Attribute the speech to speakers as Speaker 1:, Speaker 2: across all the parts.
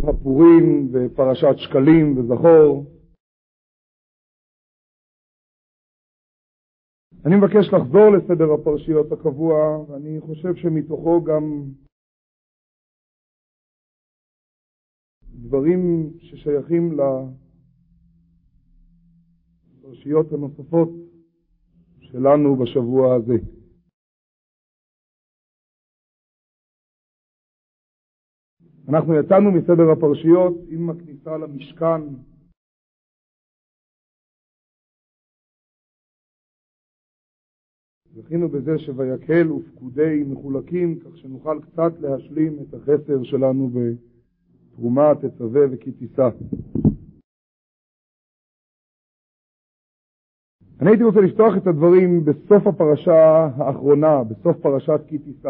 Speaker 1: הפורים ופרשת שקלים וזכור. אני מבקש לחזור לסדר הפרשיות הקבוע, ואני חושב שמתוכו גם דברים ששייכים לפרשיות הנוספות שלנו בשבוע הזה. אנחנו יצאנו מסדר הפרשיות עם הכניסה למשכן. זכינו בזה שויקל ופקודי מחולקים, כך שנוכל קצת להשלים את החסר שלנו בתרומה, תצווה וכי תישא. אני הייתי רוצה לפתוח את הדברים בסוף הפרשה האחרונה, בסוף פרשת כי תישא.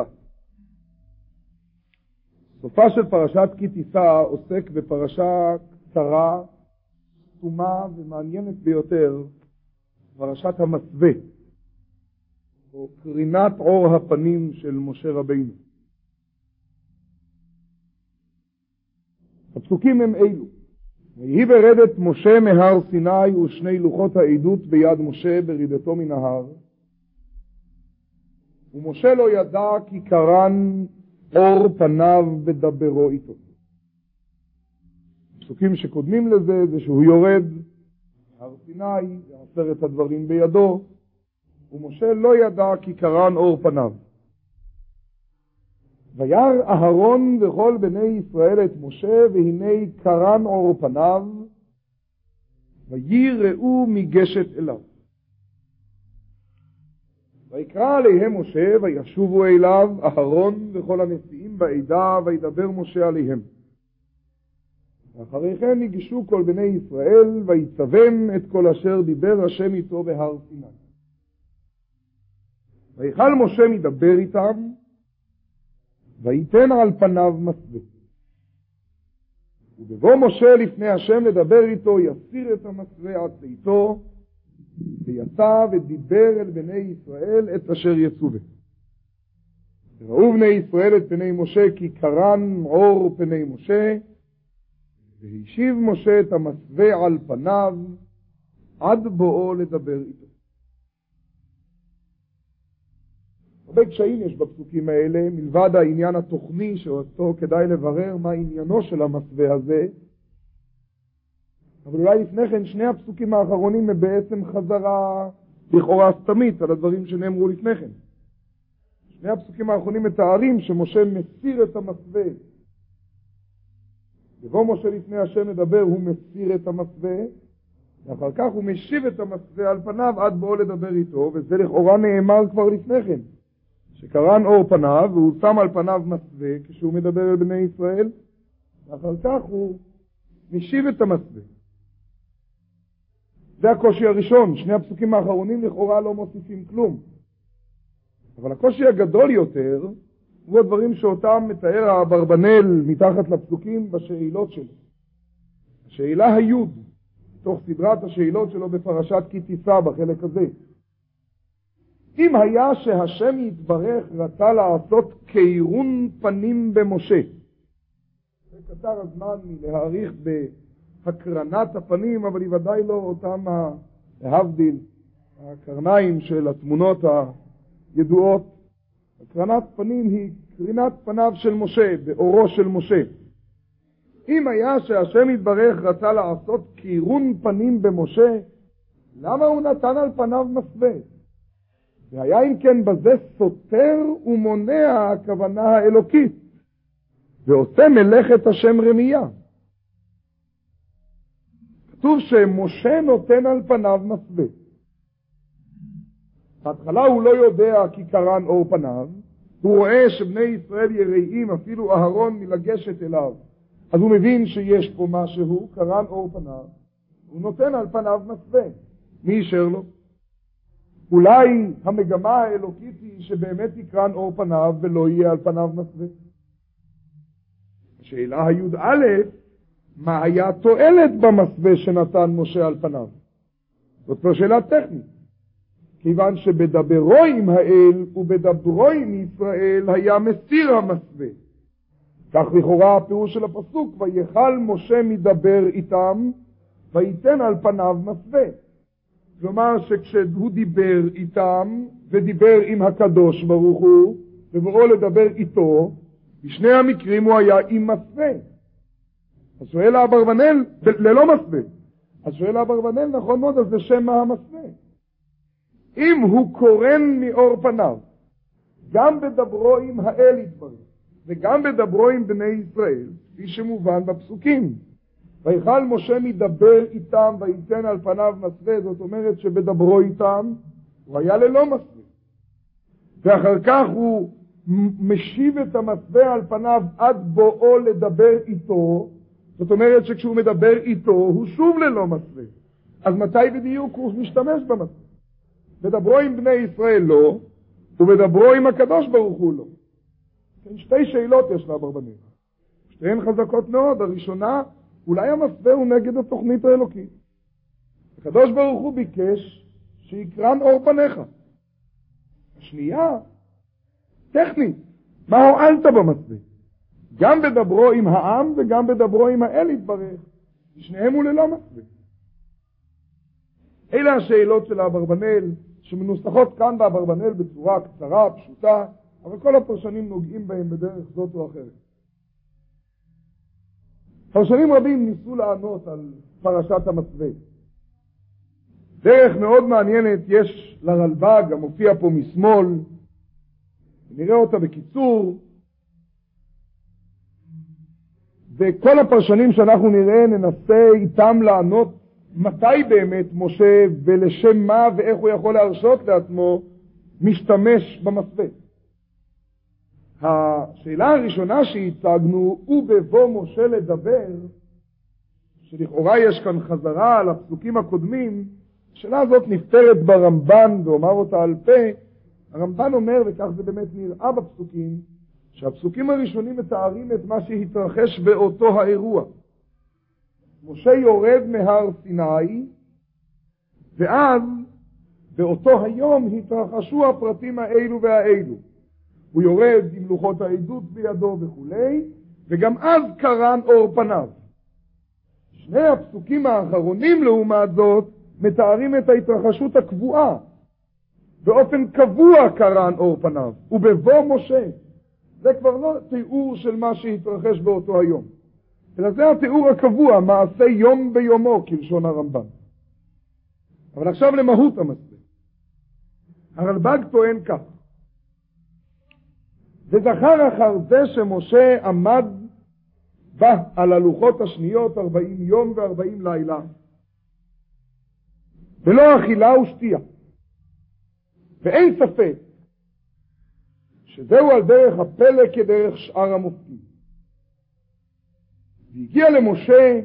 Speaker 1: סופה של פרשת כי תישא עוסק בפרשה קצרה, סתומה ומעניינת ביותר, פרשת המסווה, או קרינת אור הפנים של משה רבינו. הפסוקים הם אלו: ויהי ברדת משה מהר סיני ושני לוחות העדות ביד משה ברידתו מן ההר, ומשה לא ידע כי קרן אור פניו בדברו איתו. הפסוקים שקודמים לזה זה שהוא יורד מהר סיני ועשרת הדברים בידו, ומשה לא ידע כי קרן אור פניו. וירא אהרון וכל בני ישראל את משה, והנה קרן אור פניו, ויראו מגשת אליו. ויקרא עליהם משה, וישובו אליו אהרון וכל הנשיאים בעדה, וידבר משה עליהם. ואחרי כן ניגשו כל בני ישראל, ויצבם את כל אשר דיבר השם איתו בהר סיני. ויחל משה מדבר איתם, ויתן על פניו מסווה. ובבוא משה לפני השם לדבר איתו, יסיר את המסווה עד ביתו, ויצא ודיבר אל בני ישראל את אשר יצווה. וראו בני ישראל את פני משה כי קרן אור פני משה, והשיב משה את המסווה על פניו עד בואו לדבר איתו. הרבה קשיים יש בפסוקים האלה, מלבד העניין התוכני שאותו כדאי לברר מה עניינו של המסווה הזה. אבל אולי לפני כן שני הפסוקים האחרונים הם בעצם חזרה לכאורה סתמית על הדברים שנאמרו לפני כן. שני הפסוקים האחרונים מתארים שמשה מסיר את המסווה. ובוא משה לפני השם מדבר, הוא מסיר את המסווה, ואחר כך הוא משיב את המסווה על פניו עד בואו לדבר איתו, וזה לכאורה נאמר כבר לפני כן, שקרן אור פניו והוא שם על פניו מסווה כשהוא מדבר אל בני ישראל, ואחר כך הוא משיב את המסווה. זה הקושי הראשון. שני הפסוקים האחרונים לכאורה לא מוסיפים כלום. אבל הקושי הגדול יותר הוא הדברים שאותם מתאר האברבנאל מתחת לפסוקים בשאלות שלו. השאלה היוד, תוך סדרת השאלות שלו בפרשת כי תישא בחלק הזה. אם היה שהשם יתברך רצה לעשות קירון פנים במשה, זה קצר הזמן מלהעריך בהקרנת הפנים, אבל היא ודאי לא אותם להבדיל הקרניים של התמונות הידועות. הקרנת פנים היא קרינת פניו של משה, באורו של משה. אם היה שהשם יתברך רצה לעשות קירון פנים במשה, למה הוא נתן על פניו מסווה? והיה אם כן בזה סותר ומונע הכוונה האלוקית, ועושה מלאכת השם רמייה. כתוב שמשה נותן על פניו מסווה. בהתחלה הוא לא יודע כי קרן אור פניו, הוא רואה שבני ישראל יראים אפילו אהרון מלגשת אליו, אז הוא מבין שיש פה משהו, קרן אור פניו, הוא נותן על פניו מסווה. מי אישר לו? אולי המגמה האלוקית היא שבאמת יקרן אור פניו ולא יהיה על פניו מסווה. השאלה היוד א', מה היה תועלת במסווה שנתן משה על פניו? זאת כבר שאלה טכנית. כיוון שבדברו עם האל ובדברו עם ישראל היה מסיר המסווה. כך לכאורה הפירוש של הפסוק, ויכל משה מדבר איתם, ויתן על פניו מסווה. כלומר שכשהוא דיבר איתם, ודיבר עם הקדוש ברוך הוא, ובואו לדבר איתו, בשני המקרים הוא היה עם מסווה. אז שואל האברבנאל, ללא מסווה. אז שואל האברבנאל, נכון מאוד, אז זה שם מה המסווה. אם הוא קורן מאור פניו, גם בדברו עם האל יתברך, וגם בדברו עם בני ישראל, כפי שמובן בפסוקים. ויכל משה מדבר איתם ויתן על פניו מסווה, זאת אומרת שבדברו איתם הוא היה ללא מסווה. ואחר כך הוא משיב את המסווה על פניו עד בואו לדבר איתו, זאת אומרת שכשהוא מדבר איתו הוא שוב ללא מסווה. אז מתי בדיוק הוא משתמש במסווה? בדברו עם בני ישראל לא, ובדברו עם הקדוש ברוך הוא לא. שתי שאלות יש לאברבנאל. שתיהן חזקות מאוד. הראשונה, אולי המסווה הוא נגד התוכנית האלוקית. הקדוש ברוך הוא ביקש שיקרן אור פניך. השנייה, טכנית, מה הועלת במסווה? גם בדברו עם העם וגם בדברו עם האל יתברך. שניהם הוא ללא מסווה. אלה השאלות של האברבנאל, שמנוסחות כאן באברבנאל בצורה קצרה, פשוטה, אבל כל הפרשנים נוגעים בהם בדרך זאת או אחרת. פרשנים רבים ניסו לענות על פרשת המסווה. דרך מאוד מעניינת יש לרלב"ג, המופיע פה משמאל, נראה אותה בקיצור, וכל הפרשנים שאנחנו נראה ננסה איתם לענות מתי באמת משה ולשם מה ואיך הוא יכול להרשות לעצמו משתמש במסווה. השאלה הראשונה שהצגנו, ובבוא משה לדבר, שלכאורה יש כאן חזרה על הפסוקים הקודמים, השאלה הזאת נפתרת ברמב"ן ואומר אותה על פה. הרמב"ן אומר, וכך זה באמת נראה בפסוקים, שהפסוקים הראשונים מתארים את מה שהתרחש באותו האירוע. משה יורד מהר סיני, ואז באותו היום התרחשו הפרטים האלו והאלו. הוא יורד עם לוחות העדות בידו וכו', וגם אז קרן אור פניו. שני הפסוקים האחרונים לעומת זאת מתארים את ההתרחשות הקבועה. באופן קבוע קרן אור פניו, ובבוא משה. זה כבר לא תיאור של מה שהתרחש באותו היום, אלא זה התיאור הקבוע, מעשה יום ביומו, כלשון הרמב"ן. אבל עכשיו למהות המסווה. הרלב"ג טוען כך: וזכר אחר זה שמשה עמד בה על הלוחות השניות 40 יום ו40 לילה, ולא אכילה ושתייה. ואין ספק שזהו על דרך הפלא כדרך שאר המופתים. והגיע למשה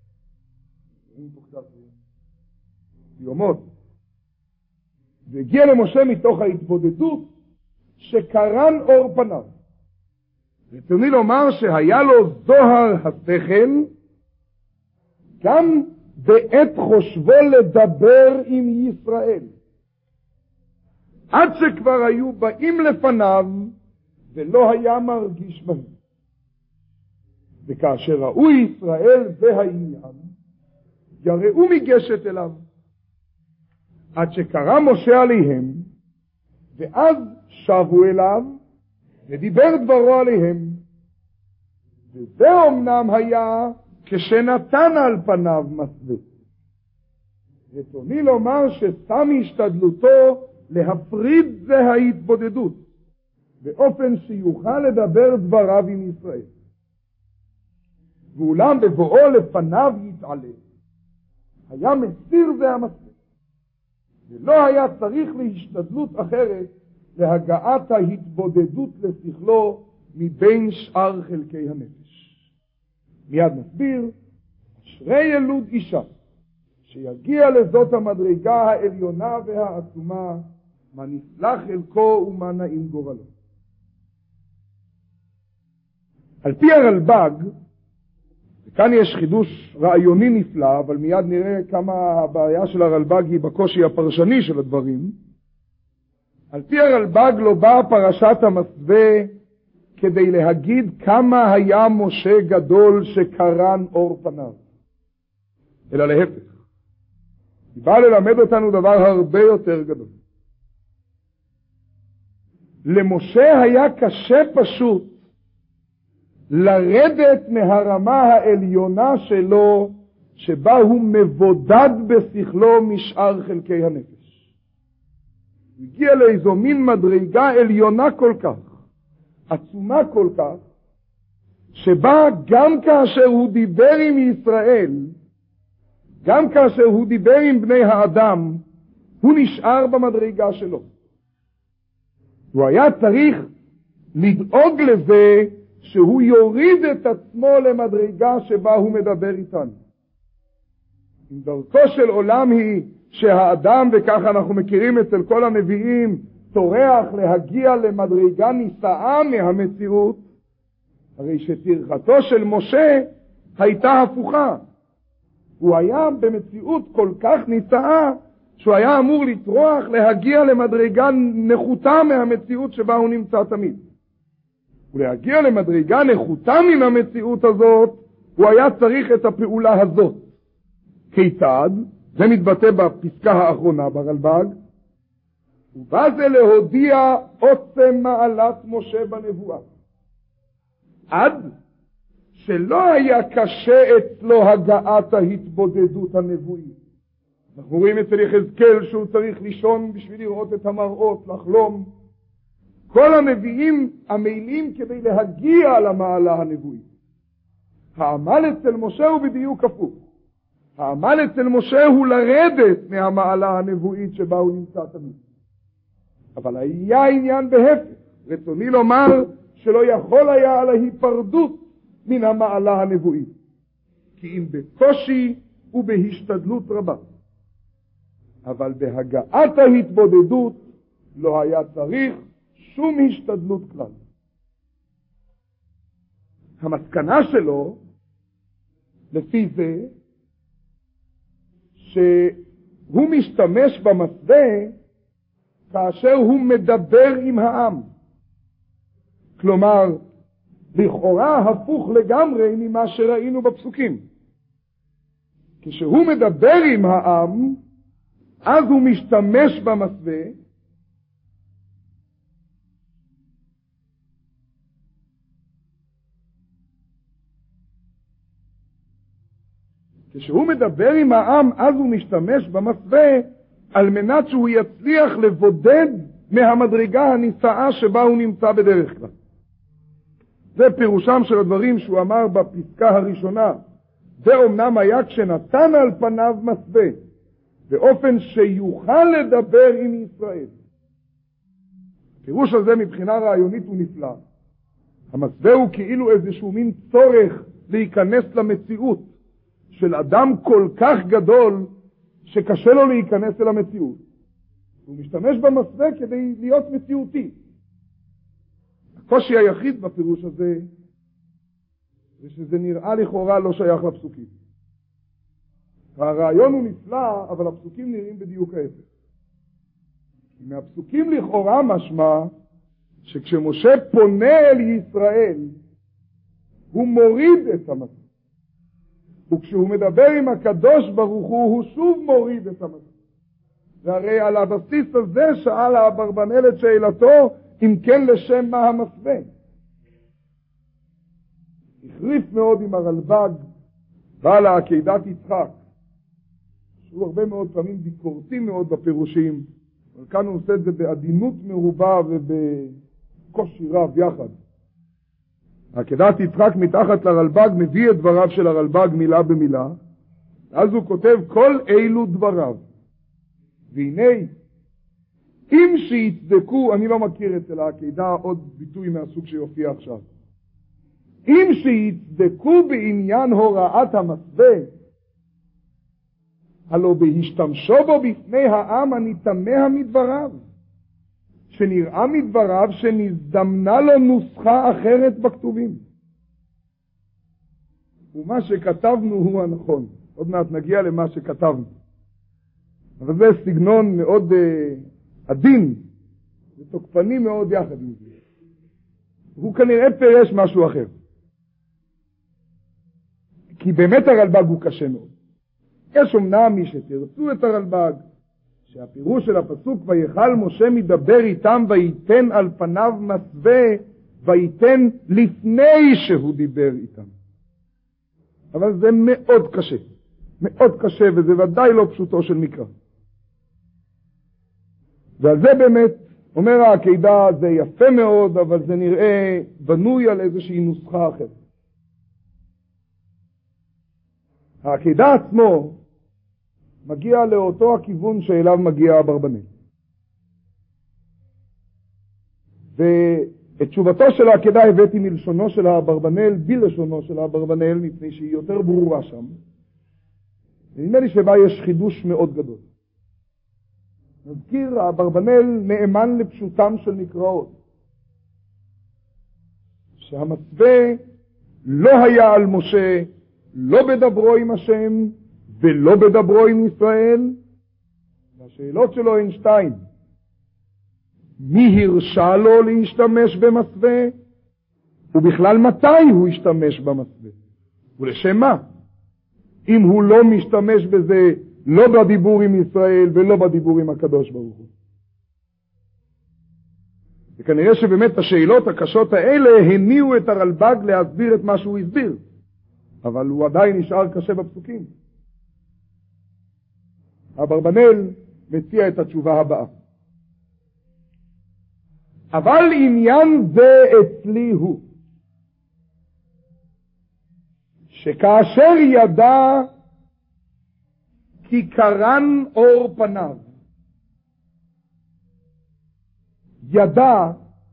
Speaker 1: יומות, והגיע למשה מתוך ההתבודדות שקרן אור פניו. רצוני לומר שהיה לו זוהר השכל גם בעת חושבו לדבר עם ישראל, עד שכבר היו באים לפניו ולא היה מרגיש בהם. וכאשר ראו ישראל והעניין, יראו מגשת אליו, עד שקרא משה עליהם, ואז שבו אליו ודיבר דברו עליהם. וזה אמנם היה כשנתן על פניו מסווה. רצוני לומר ששם השתדלותו להפריד זה ההתבודדות, באופן שיוכל לדבר דבריו עם ישראל. ואולם בבואו לפניו יתעלה, היה מסיר זה המסווה, ולא היה צריך להשתדלות אחרת להגעת ההתבודדות לשכלו מבין שאר חלקי הנפש. מיד נסביר. אשרי ילוד אישה שיגיע לזאת המדרגה העליונה והעצומה, מה נפלא חלקו ומה נעים גורלו. על פי הרלב"ג, וכאן יש חידוש רעיוני נפלא, אבל מיד נראה כמה הבעיה של הרלב"ג היא בקושי הפרשני של הדברים. על פי הרלב"ג לא באה פרשת המסווה כדי להגיד כמה היה משה גדול שקרן אור פניו, אלא להפך. היא באה ללמד אותנו דבר הרבה יותר גדול. למשה היה קשה פשוט לרדת מהרמה העליונה שלו, שבה הוא מבודד בשכלו משאר חלקי הנפש. הוא הגיע לאיזו מין מדרגה עליונה כל כך, עצומה כל כך, שבה גם כאשר הוא דיבר עם ישראל, גם כאשר הוא דיבר עם בני האדם, הוא נשאר במדרגה שלו. הוא היה צריך לדאוג לזה שהוא יוריד את עצמו למדרגה שבה הוא מדבר איתנו. אם דרכו של עולם היא שהאדם, וכך אנחנו מכירים אצל כל הנביאים, תורח להגיע למדרגה נישאה מהמציאות, הרי שטרחתו של משה הייתה הפוכה. הוא היה במציאות כל כך נישאה, שהוא היה אמור לטרוח להגיע למדרגה נחותה מהמציאות שבה הוא נמצא תמיד. ולהגיע למדרגה נחותה מן המציאות הזאת, הוא היה צריך את הפעולה הזאת. כיצד? זה מתבטא בפסקה האחרונה ברלב"ג. ובא זה להודיע עוצם מעלת משה בנבואה. עד שלא היה קשה אצלו הגעת ההתבודדות הנבואית. אנחנו רואים אצל יחזקאל שהוא צריך לישון בשביל לראות את המראות, לחלום. כל הנביאים עמלים כדי להגיע למעלה הנבואית. העמל אצל משה הוא בדיוק הפוך. העמל אצל משה הוא לרדת מהמעלה הנבואית שבה הוא נמצא תמיד. אבל היה עניין בהפך. רצוני לומר שלא יכול היה על ההיפרדות מן המעלה הנבואית. כי אם בקושי ובהשתדלות רבה. אבל בהגעת ההתבודדות לא היה צריך שום השתדלות כלל. המסקנה שלו, לפי זה, שהוא משתמש במסווה כאשר הוא מדבר עם העם. כלומר, לכאורה הפוך לגמרי ממה שראינו בפסוקים. כשהוא מדבר עם העם, אז הוא משתמש במסווה, כשהוא מדבר עם העם, אז הוא משתמש במסווה על מנת שהוא יצליח לבודד מהמדרגה הנישאה שבה הוא נמצא בדרך כלל. זה פירושם של הדברים שהוא אמר בפסקה הראשונה. זה אומנם היה כשנתן על פניו מסווה, באופן שיוכל לדבר עם ישראל. הפירוש הזה מבחינה רעיונית הוא נפלא. המסווה הוא כאילו איזשהו מין צורך להיכנס למציאות של אדם כל כך גדול שקשה לו להיכנס אל המציאות. הוא משתמש במסווה כדי להיות מציאותי. הקושי היחיד בפירוש הזה זה שזה נראה לכאורה לא שייך לפסוקים. הרעיון הוא נפלא, אבל הפסוקים נראים בדיוק ההפך. מהפסוקים לכאורה משמע שכשמשה פונה אל ישראל הוא מוריד את המסווה. וכשהוא מדבר עם הקדוש ברוך הוא שוב מוריד את המסווה. והרי על הבסיס הזה שאל האברבנאל את שאלתו, אם כן לשם מה המסווה. החריף מאוד עם הרלב"ג, בעל העקדת יצחק, שהוא הרבה מאוד פעמים ביקורתי מאוד בפירושים, אבל כאן הוא עושה את זה בעדינות מרובה ובקושי רב יחד. עקדת יצחק מתחת לרלב"ג מביא את דבריו של הרלב"ג מילה במילה, אז הוא כותב כל אילו דבריו. והנה, אם שיצדקו, אני לא מכיר אצל העקדה עוד ביטוי מהסוג שיופיע עכשיו, אם שיצדקו בעניין הוראת המסווה, הלא בהשתמשו בו בפני העם אני תמה מדבריו, שנראה מדבריו שנזדמנה לו נוסחה אחרת בכתובים. ומה שכתבנו הוא הנכון. עוד מעט נגיע למה שכתבנו. אבל זה סגנון מאוד עדין ותוקפני מאוד יחד עם זה. הוא כנראה פירש משהו אחר. כי באמת הרלב"ג הוא קשה מאוד. יש אומנם מי שתרצו את הרלב"ג, שהפירוש של הפסוק ויכל משה מדבר איתם וייתן על פניו מסווה, וייתן לפני שהוא דיבר איתם. אבל זה מאוד קשה. מאוד קשה, וזה ודאי לא פשוטו של מקרא. ועל זה באמת אומר העקידה, זה יפה מאוד, אבל זה נראה בנוי על איזושהי נוסחה אחרת. העקידה עצמו מגיע לאותו הכיוון שאליו מגיע אברבנאל. ואת תשובתו של העקידה הבאתי מלשונו של אברבנאל, בלשונו של אברבנאל, מפני שהיא יותר ברורה שם. ונדמה לי שבה יש חידוש מאוד גדול. נזכיר, אברבנאל נאמן לפשוטם של מקראות. שהמצווה לא היה על משה, לא בדברו עם השם, ולא בדברו עם ישראל. והשאלות שלו הן שתיים. מי הרשה לו להשתמש במסווה? ובכלל מתי הוא השתמש במסווה? ולשם מה? אם הוא לא משתמש בזה לא בדיבור עם ישראל ולא בדיבור עם הקדוש ברוך הוא. וכנראה שבאמת השאלות הקשות האלה הניעו את הרלב"ג להסביר את מה שהוא הסביר. אבל הוא עדיין נשאר קשה בפסוקים. אברבנאל מציע את התשובה הבאה. אבל עניין זה אצלי הוא, שכאשר ידע כי קרן אור פניו, ידע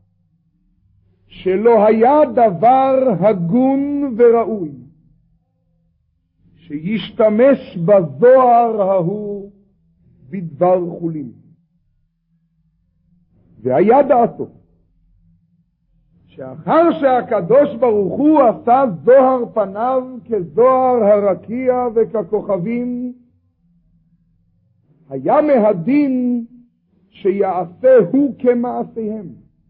Speaker 1: שלא היה דבר הגון וראוי שישתמש בזוהר ההוא בדבר חולין. והיה דעתו שאחר שהקדוש ברוך הוא עשה זוהר פניו כזוהר הרקיע וככוכבים, היה מהדין שיעשה הוא כמעשיהם.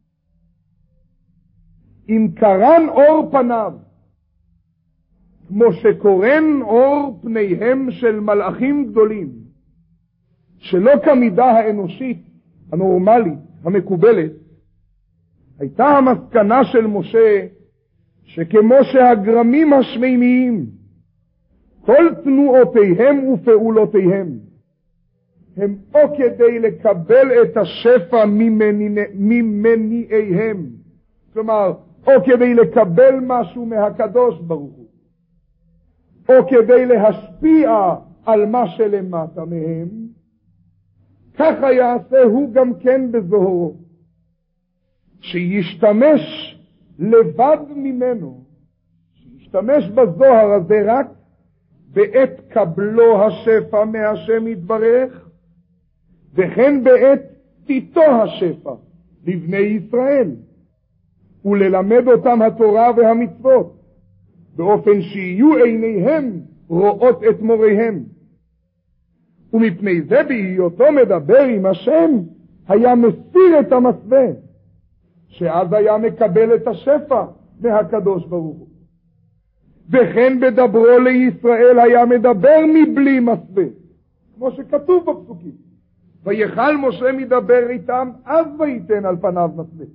Speaker 1: אם קרן אור פניו כמו שקורן אור פניהם של מלאכים גדולים, שלא כמידה האנושית הנורמלית המקובלת, הייתה המסקנה של משה שכמו שהגרמים השמימיים כל תנועותיהם ופעולותיהם הם או כדי לקבל את השפע ממניעיהם, כלומר או כדי לקבל משהו מהקדוש ברוך הוא, או כדי להשפיע על מה שלמטה מהם, ככה יעשה הוא גם כן בזוהרו, שישתמש לבד ממנו, שישתמש בזוהר הזה רק בעת קבלו השפע מהשם יתברך, וכן בעת תיתו השפע לבני ישראל, וללמד אותם התורה והמצוות, באופן שיהיו עיניהם רואות את מוריהם. ומפני זה בהיותו מדבר עם השם, היה מסיר את המסווה, שאז היה מקבל את השפע מהקדוש ברוך הוא. וכן בדברו לישראל היה מדבר מבלי מסווה, כמו שכתוב בפסוקים. ויכל משה מדבר איתם, אז וייתן על פניו מסווה.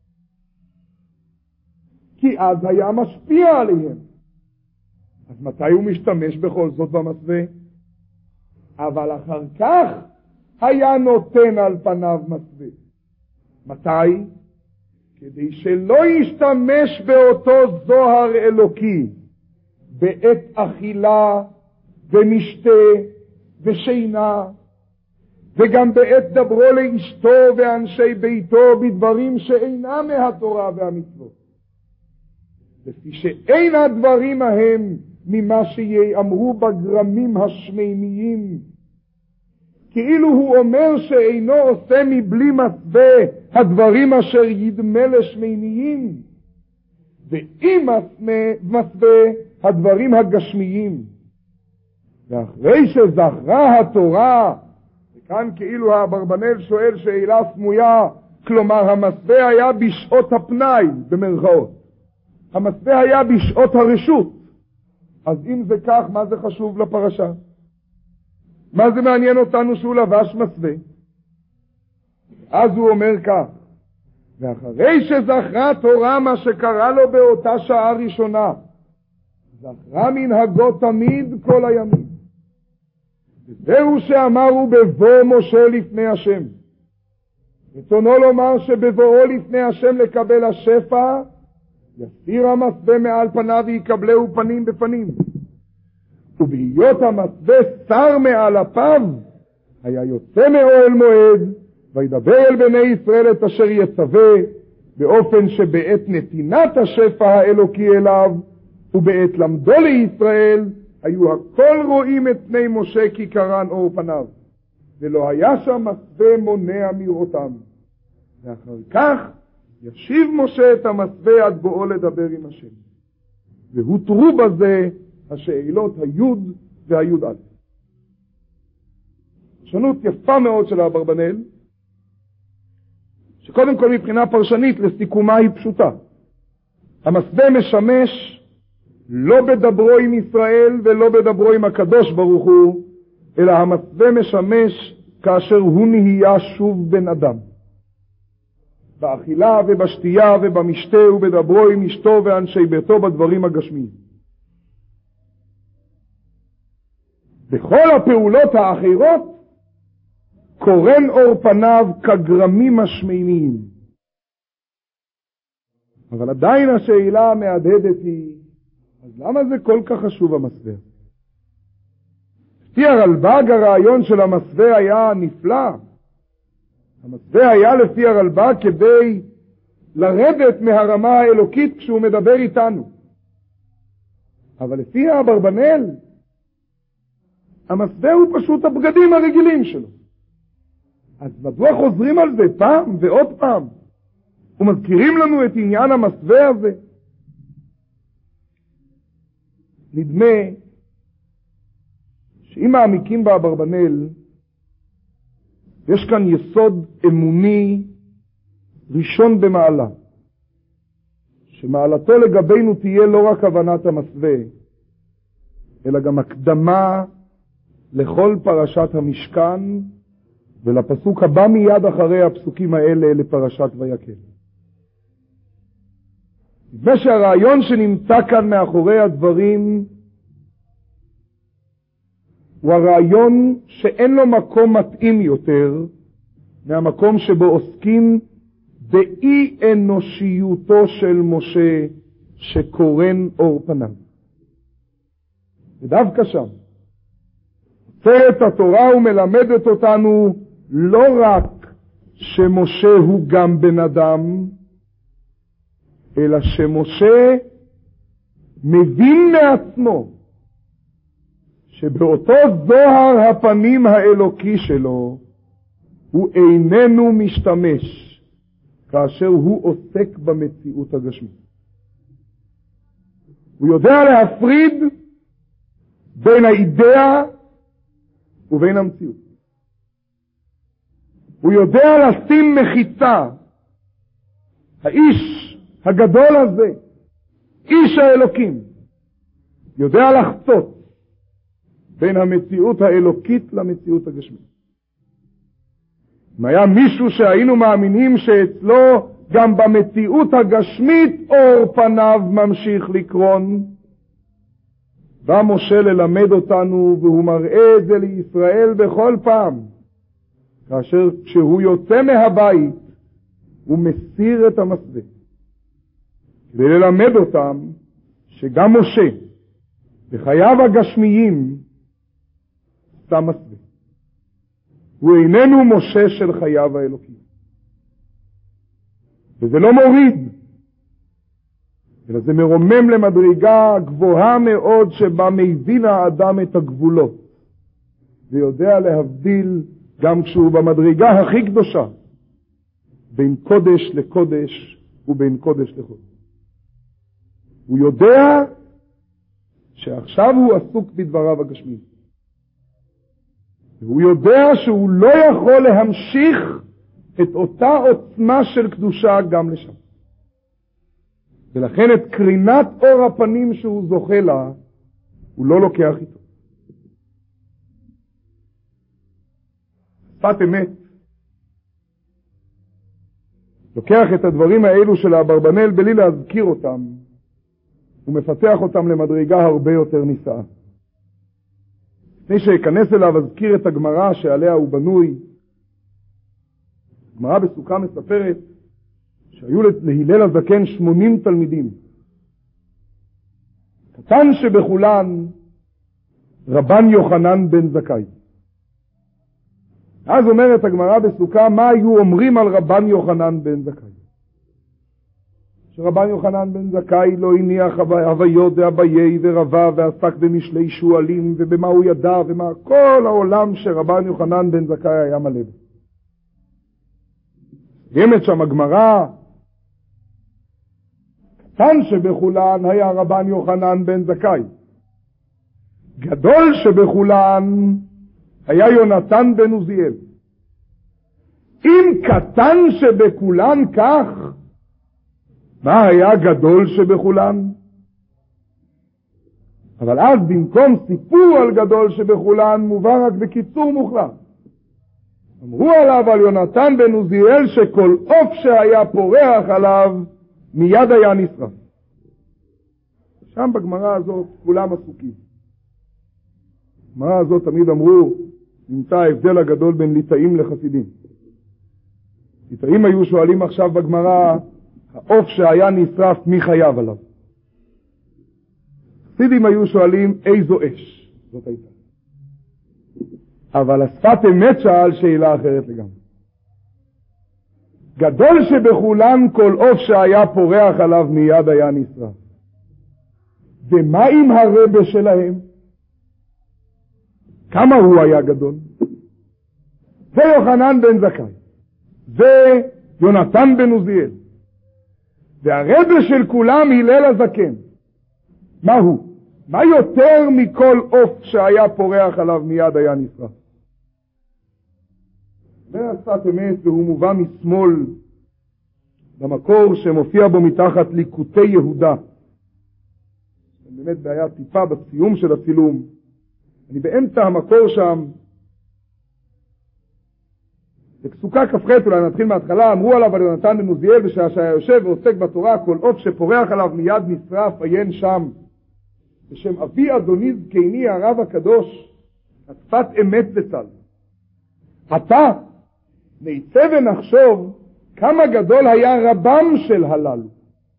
Speaker 1: כי אז היה משפיע עליהם. אז מתי הוא משתמש בכל זאת במסווה? אבל אחר כך היה נותן על פניו מסווה. מתי? כדי שלא ישתמש באותו זוהר אלוקי בעת אכילה ומשתה ושינה, וגם בעת דברו לאשתו ואנשי ביתו בדברים שאינם מהתורה והמצוות. לפי שאין הדברים ההם ממה שיאמרו בגרמים השמימיים, כאילו הוא אומר שאינו עושה מבלי מסווה הדברים אשר ידמה לשמימיים, ואם מסווה הדברים הגשמיים. ואחרי שזכרה התורה, וכאן כאילו האברבנאל שואל שאלה סמויה, כלומר, המסווה היה בשעות הפנאי, במרכאות. המסווה היה בשעות הרשות. אז אם זה כך, מה זה חשוב לפרשה? מה זה מעניין אותנו שהוא לבש מסווה? אז הוא אומר כך, ואחרי שזכרה תורה מה שקרה לו באותה שעה ראשונה, זכרה מנהגו תמיד כל הימים. וזהו שאמרו בבוא משה לפני השם. רצונו לומר שבבואו לפני השם לקבל השפע, יסיר המסווה מעל פניו ויקבלהו פנים בפנים. ובהיות המסווה שר מעל אפיו, היה יוצא מאוהל מועד, וידבר אל בני ישראל את אשר יצווה, באופן שבעת נתינת השפע האלוקי אליו, ובעת למדו לישראל, היו הכל רואים את פני משה כי קרן אור פניו, ולא היה שם מסווה מונע מראותם. ואחר כך ישיב משה את המסווה עד בואו לדבר עם השם. והותרו בזה השאלות היוד והיוד א'. פרשנות יפה מאוד של אברבנאל, שקודם כל מבחינה פרשנית לסיכומה היא פשוטה. המסווה משמש לא בדברו עם ישראל ולא בדברו עם הקדוש ברוך הוא, אלא המסווה משמש כאשר הוא נהיה שוב בן אדם. באכילה ובשתייה ובמשתה ובדברו עם אשתו ואנשי ביתו בדברים הגשמיים. בכל הפעולות האחרות קורן אור פניו כגרמים השמיניים. אבל עדיין השאלה המהדהדת היא, אז למה זה כל כך חשוב המסווה? לפי הרלב"ג הרעיון של המסווה היה נפלא. המסווה היה לפי הרלב"ג כדי לרדת מהרמה האלוקית כשהוא מדבר איתנו. אבל לפי אברבנאל, המסווה הוא פשוט הבגדים הרגילים שלו. אז מדוע חוזרים על זה פעם ועוד פעם ומזכירים לנו את עניין המסווה הזה? נדמה שאם מעמיקים באברבנאל, יש כאן יסוד אמוני ראשון במעלה, שמעלתו לגבינו תהיה לא רק הבנת המסווה, אלא גם הקדמה לכל פרשת המשכן, ולפסוק הבא מיד אחרי הפסוקים האלה לפרשת ויקל. נדמה שהרעיון שנמצא כאן מאחורי הדברים הוא הרעיון שאין לו מקום מתאים יותר מהמקום שבו עוסקים באי אנושיותו של משה שקורן אור פניו. ודווקא שם עוצרת התורה ומלמדת אותנו לא רק שמשה הוא גם בן אדם, אלא שמשה מבין מעצמו שבאותו זוהר הפנים האלוקי שלו הוא איננו משתמש כאשר הוא עוסק במציאות הגשמית. הוא יודע להפריד בין האידאה ובין המציאות. הוא יודע לשים מחיצה. האיש הגדול הזה, איש האלוקים, יודע לחצות בין המציאות האלוקית למציאות הגשמית. אם היה מישהו שהיינו מאמינים שאצלו גם במציאות הגשמית אור פניו ממשיך לקרון, בא משה ללמד אותנו, והוא מראה את זה לישראל בכל פעם. כאשר כשהוא יוצא מהבית, הוא מסיר את המסווה. כדי ללמד אותם שגם משה, בחייו הגשמיים, שם מסווה. הוא איננו משה של חייו האלוקיים. וזה לא מוריד, אלא זה מרומם למדרגה גבוהה מאוד שבה מבין האדם את הגבולות, ויודע להבדיל גם כשהוא במדרגה הכי קדושה, בין קודש לקודש ובין קודש לקודש. הוא יודע שעכשיו הוא עסוק בדבריו הגשמיים. הוא יודע שהוא לא יכול להמשיך את אותה עוצמה של קדושה גם לשם. ולכן את קרינת אור הפנים שהוא זוכה לה, הוא לא לוקח איתו. שפת אמת. לוקח את הדברים האלו של האברבנאל בלי להזכיר אותם, ומפתח אותם למדרגה הרבה יותר נישאה. לפני שיכנס אליו אזכיר את הגמרא שעליה הוא בנוי. הגמרא בסוכה מספרת שהיו להלל הזקן 80 תלמידים. קטן שבכולן רבן יוחנן בן זכאי. אז אומרת הגמרא בסוכה, מה היו אומרים על רבן יוחנן בן זכאי? שרבן יוחנן בן זכאי לא הניח הוויות ואביי ורבה ועסק במשלי שואלים ובמה הוא ידע ומה כל העולם שרבן יוחנן בן זכאי היה מלא. קיימת שם הגמרא, קטן שבכולן היה רבן יוחנן בן זכאי. גדול שבכולן היה יונתן בן עוזיאל. אם קטן שבכולן כך, מה היה גדול שבכולן? אבל אז במקום סיפור על גדול שבכולן מובא רק בקיצור מוחלט. אמרו עליו על יונתן בן עוזיאל שכל עוף שהיה פורח עליו מיד היה נשרף. שם בגמרא הזאת כולם עסוקים. בגמרא הזאת תמיד אמרו, נמצא ההבדל הגדול בין ליטאים לחסידים. ליטאים היו שואלים עכשיו בגמרא, העוף שהיה נשרף מי חייב עליו? חסידים היו שואלים איזו אש. זאת הייתה. אבל השפת אמת שאל שאלה אחרת לגמרי. גדול שבכולן כל עוף שהיה פורח עליו מיד היה נשרף. ומה עם הרבה שלהם? כמה הוא היה גדול? זה יוחנן בן זכאי. זה יונתן בן עוזיאל. והרבה של כולם הלל הזקן. מה הוא? מה יותר מכל עוף שהיה פורח עליו מיד היה נשרף? זה השפת אמת, והוא מובא משמאל במקור שמופיע בו מתחת ליקוטי יהודה. באמת בעיה טיפה בסיום של הצילום. אני באמצע המקור שם, בפסוקה כ"ח, אולי נתחיל מההתחלה, אמרו עליו על יונתן בן עוזיאל בשעה שהיה יושב ועוסק בתורה, כל עוף שפורח עליו מיד נשרף, עיין שם. בשם אבי אדוני זקני הרב הקדוש, השפת אמת לצל. אתה נצא ונחשוב כמה גדול היה רבם של הללו.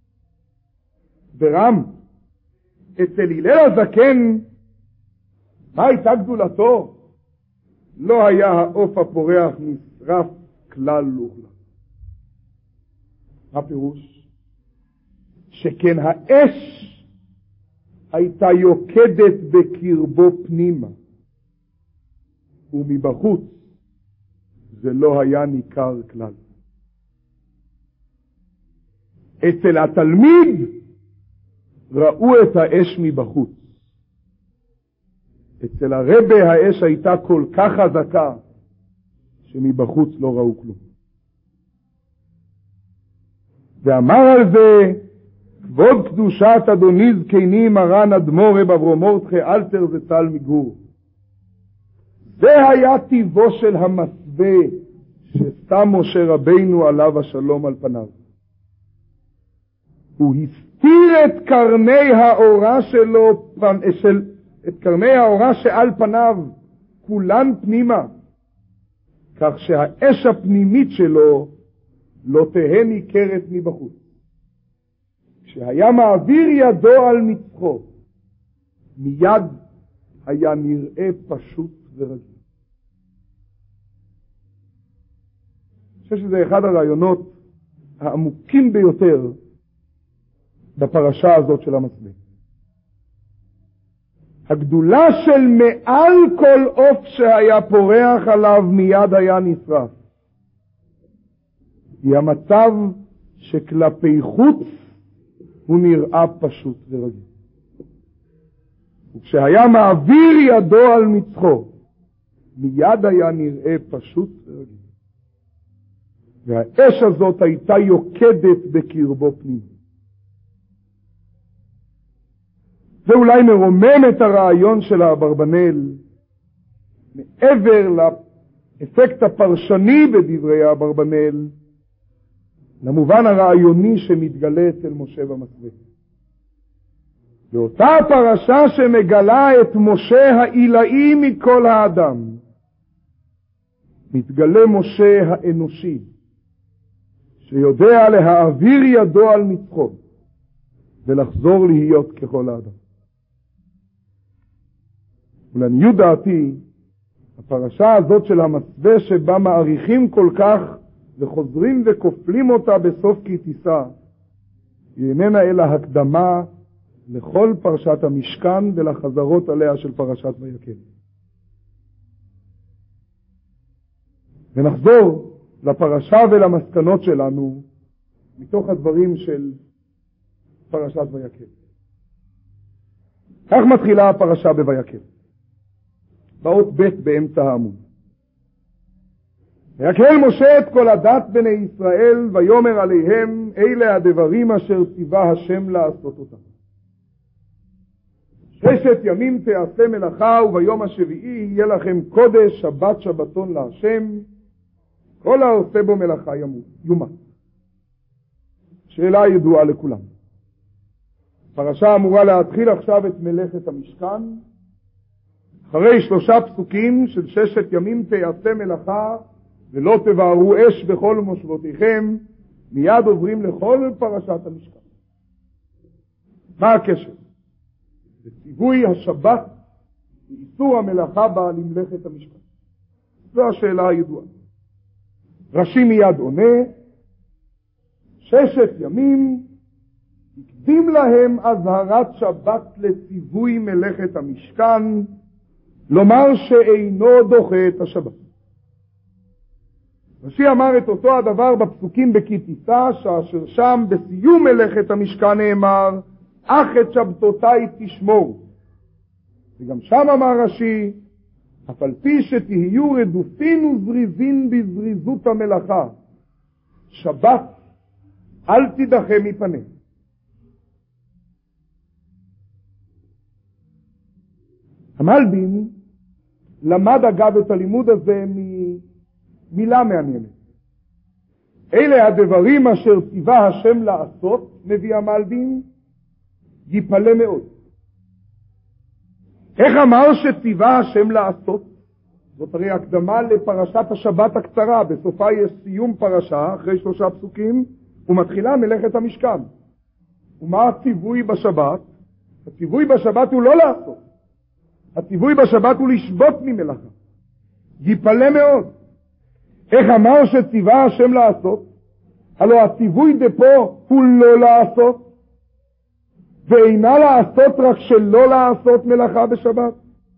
Speaker 1: ורם, אצל הלל הזקן, מה הייתה גדולתו? לא היה העוף הפורח נשרף כלל וכלל. הפירוש? שכן האש הייתה יוקדת בקרבו פנימה, ומבחוץ זה לא היה ניכר כלל. אצל התלמיד ראו את האש מבחוץ. אצל הרבה האש הייתה כל כך חזקה שמבחוץ לא ראו כלום. ואמר על זה כבוד קדושת אדוני זקני מרן אדמו"ר רב אברהם מרדכי אלתר זצ"ל מגור. זה היה טיבו של המסווה ששם משה רבינו עליו השלום על פניו. הוא הסתיר את קרני האורה שלו, את קרני האורה שעל פניו כולן פנימה, כך שהאש הפנימית שלו לא תהא ניכרת מבחוץ. כשהיה מעביר ידו על מצחו, מיד היה נראה פשוט ורגיל. אני חושב שזה אחד הרעיונות העמוקים ביותר בפרשה הזאת של המסווה. הגדולה של מעל כל עוף שהיה פורח עליו מיד היה נשרף, היא המצב שכלפי חוץ הוא נראה פשוט ורגיל. וכשהיה מעביר ידו על מצחו, מיד היה נראה פשוט ורגיל. והאש הזאת הייתה יוקדת בקרבו פנים. זה אולי מרומם את הרעיון של האברבנאל, מעבר לאפקט הפרשני בדברי האברבנאל, למובן הרעיוני שמתגלה אצל משה במסווה. באותה פרשה שמגלה את משה העילאי מכל האדם, מתגלה משה האנושי, שיודע להעביר ידו על מצחו ולחזור להיות ככל האדם. ולעניות דעתי, הפרשה הזאת של המסווה שבה מעריכים כל כך וחוזרים וכופלים אותה בסוף כי תישא, היא איננה אלא הקדמה לכל פרשת המשכן ולחזרות עליה של פרשת ויקל. ונחזור לפרשה ולמסקנות שלנו מתוך הדברים של פרשת ויקל. כך מתחילה הפרשה בויקל, באות ב' באמצע העמוד. ויקל משה את כל הדת בני ישראל ויאמר עליהם, אלה הדברים אשר ציווה השם לעשות אותם. 6 ימים תעשה מלאכה, וביום השביעי יהיה לכם קודש, שבת שבתון להשם, כל העושה בו מלאכה יומת. שאלה ידועה לכולם. הפרשה אמורה להתחיל עכשיו את מלאכת המשכן, אחרי 3 פסוקים של 6 ימים תעשה מלאכה, ולא תבערו אש בכל מושבותיכם, מיד עוברים לכל פרשת המשכן. מה הקשר? בציווי השבת, באיסור המלאכה בה למלאכת המשכן. זו השאלה הידועה. רש"י מיד עונה, 6 ימים הקדים להם אזהרת שבת לציווי מלאכת המשכן, לומר שאינו דוחה את השבת. רש"י אמר את אותו הדבר בפסוקים בכי תישא, שאשר שם בסיום מלאכת המשכן נאמר, אך את שבתותיי תשמור. וגם שם אמר רש"י, אף על פי שתהיו רדופין וזריזין בזריזות המלאכה, שבת אל תידחה מפניה. המלבים למד אגב את הלימוד הזה ממילה מעניינת. אלה הדברים אשר ציווה השם לעשות, מביא המלבים, ייפלא מאוד. איך אמר שציווה השם לעשות? זאת הרי הקדמה לפרשת השבת הקצרה, בסופה יש סיום פרשה, אחרי 3 פסוקים, ומתחילה מלאכת המשכן. ומה הציווי בשבת? הציווי בשבת הוא לא לעשות. הציווי בשבת הוא לשבות ממלאכה. ייפלא מאוד. איך אמר שציווה השם לעשות? הלא הציווי דפה הוא לא לעשות, ואינה לעשות רק שלא לעשות מלאכה בשבת.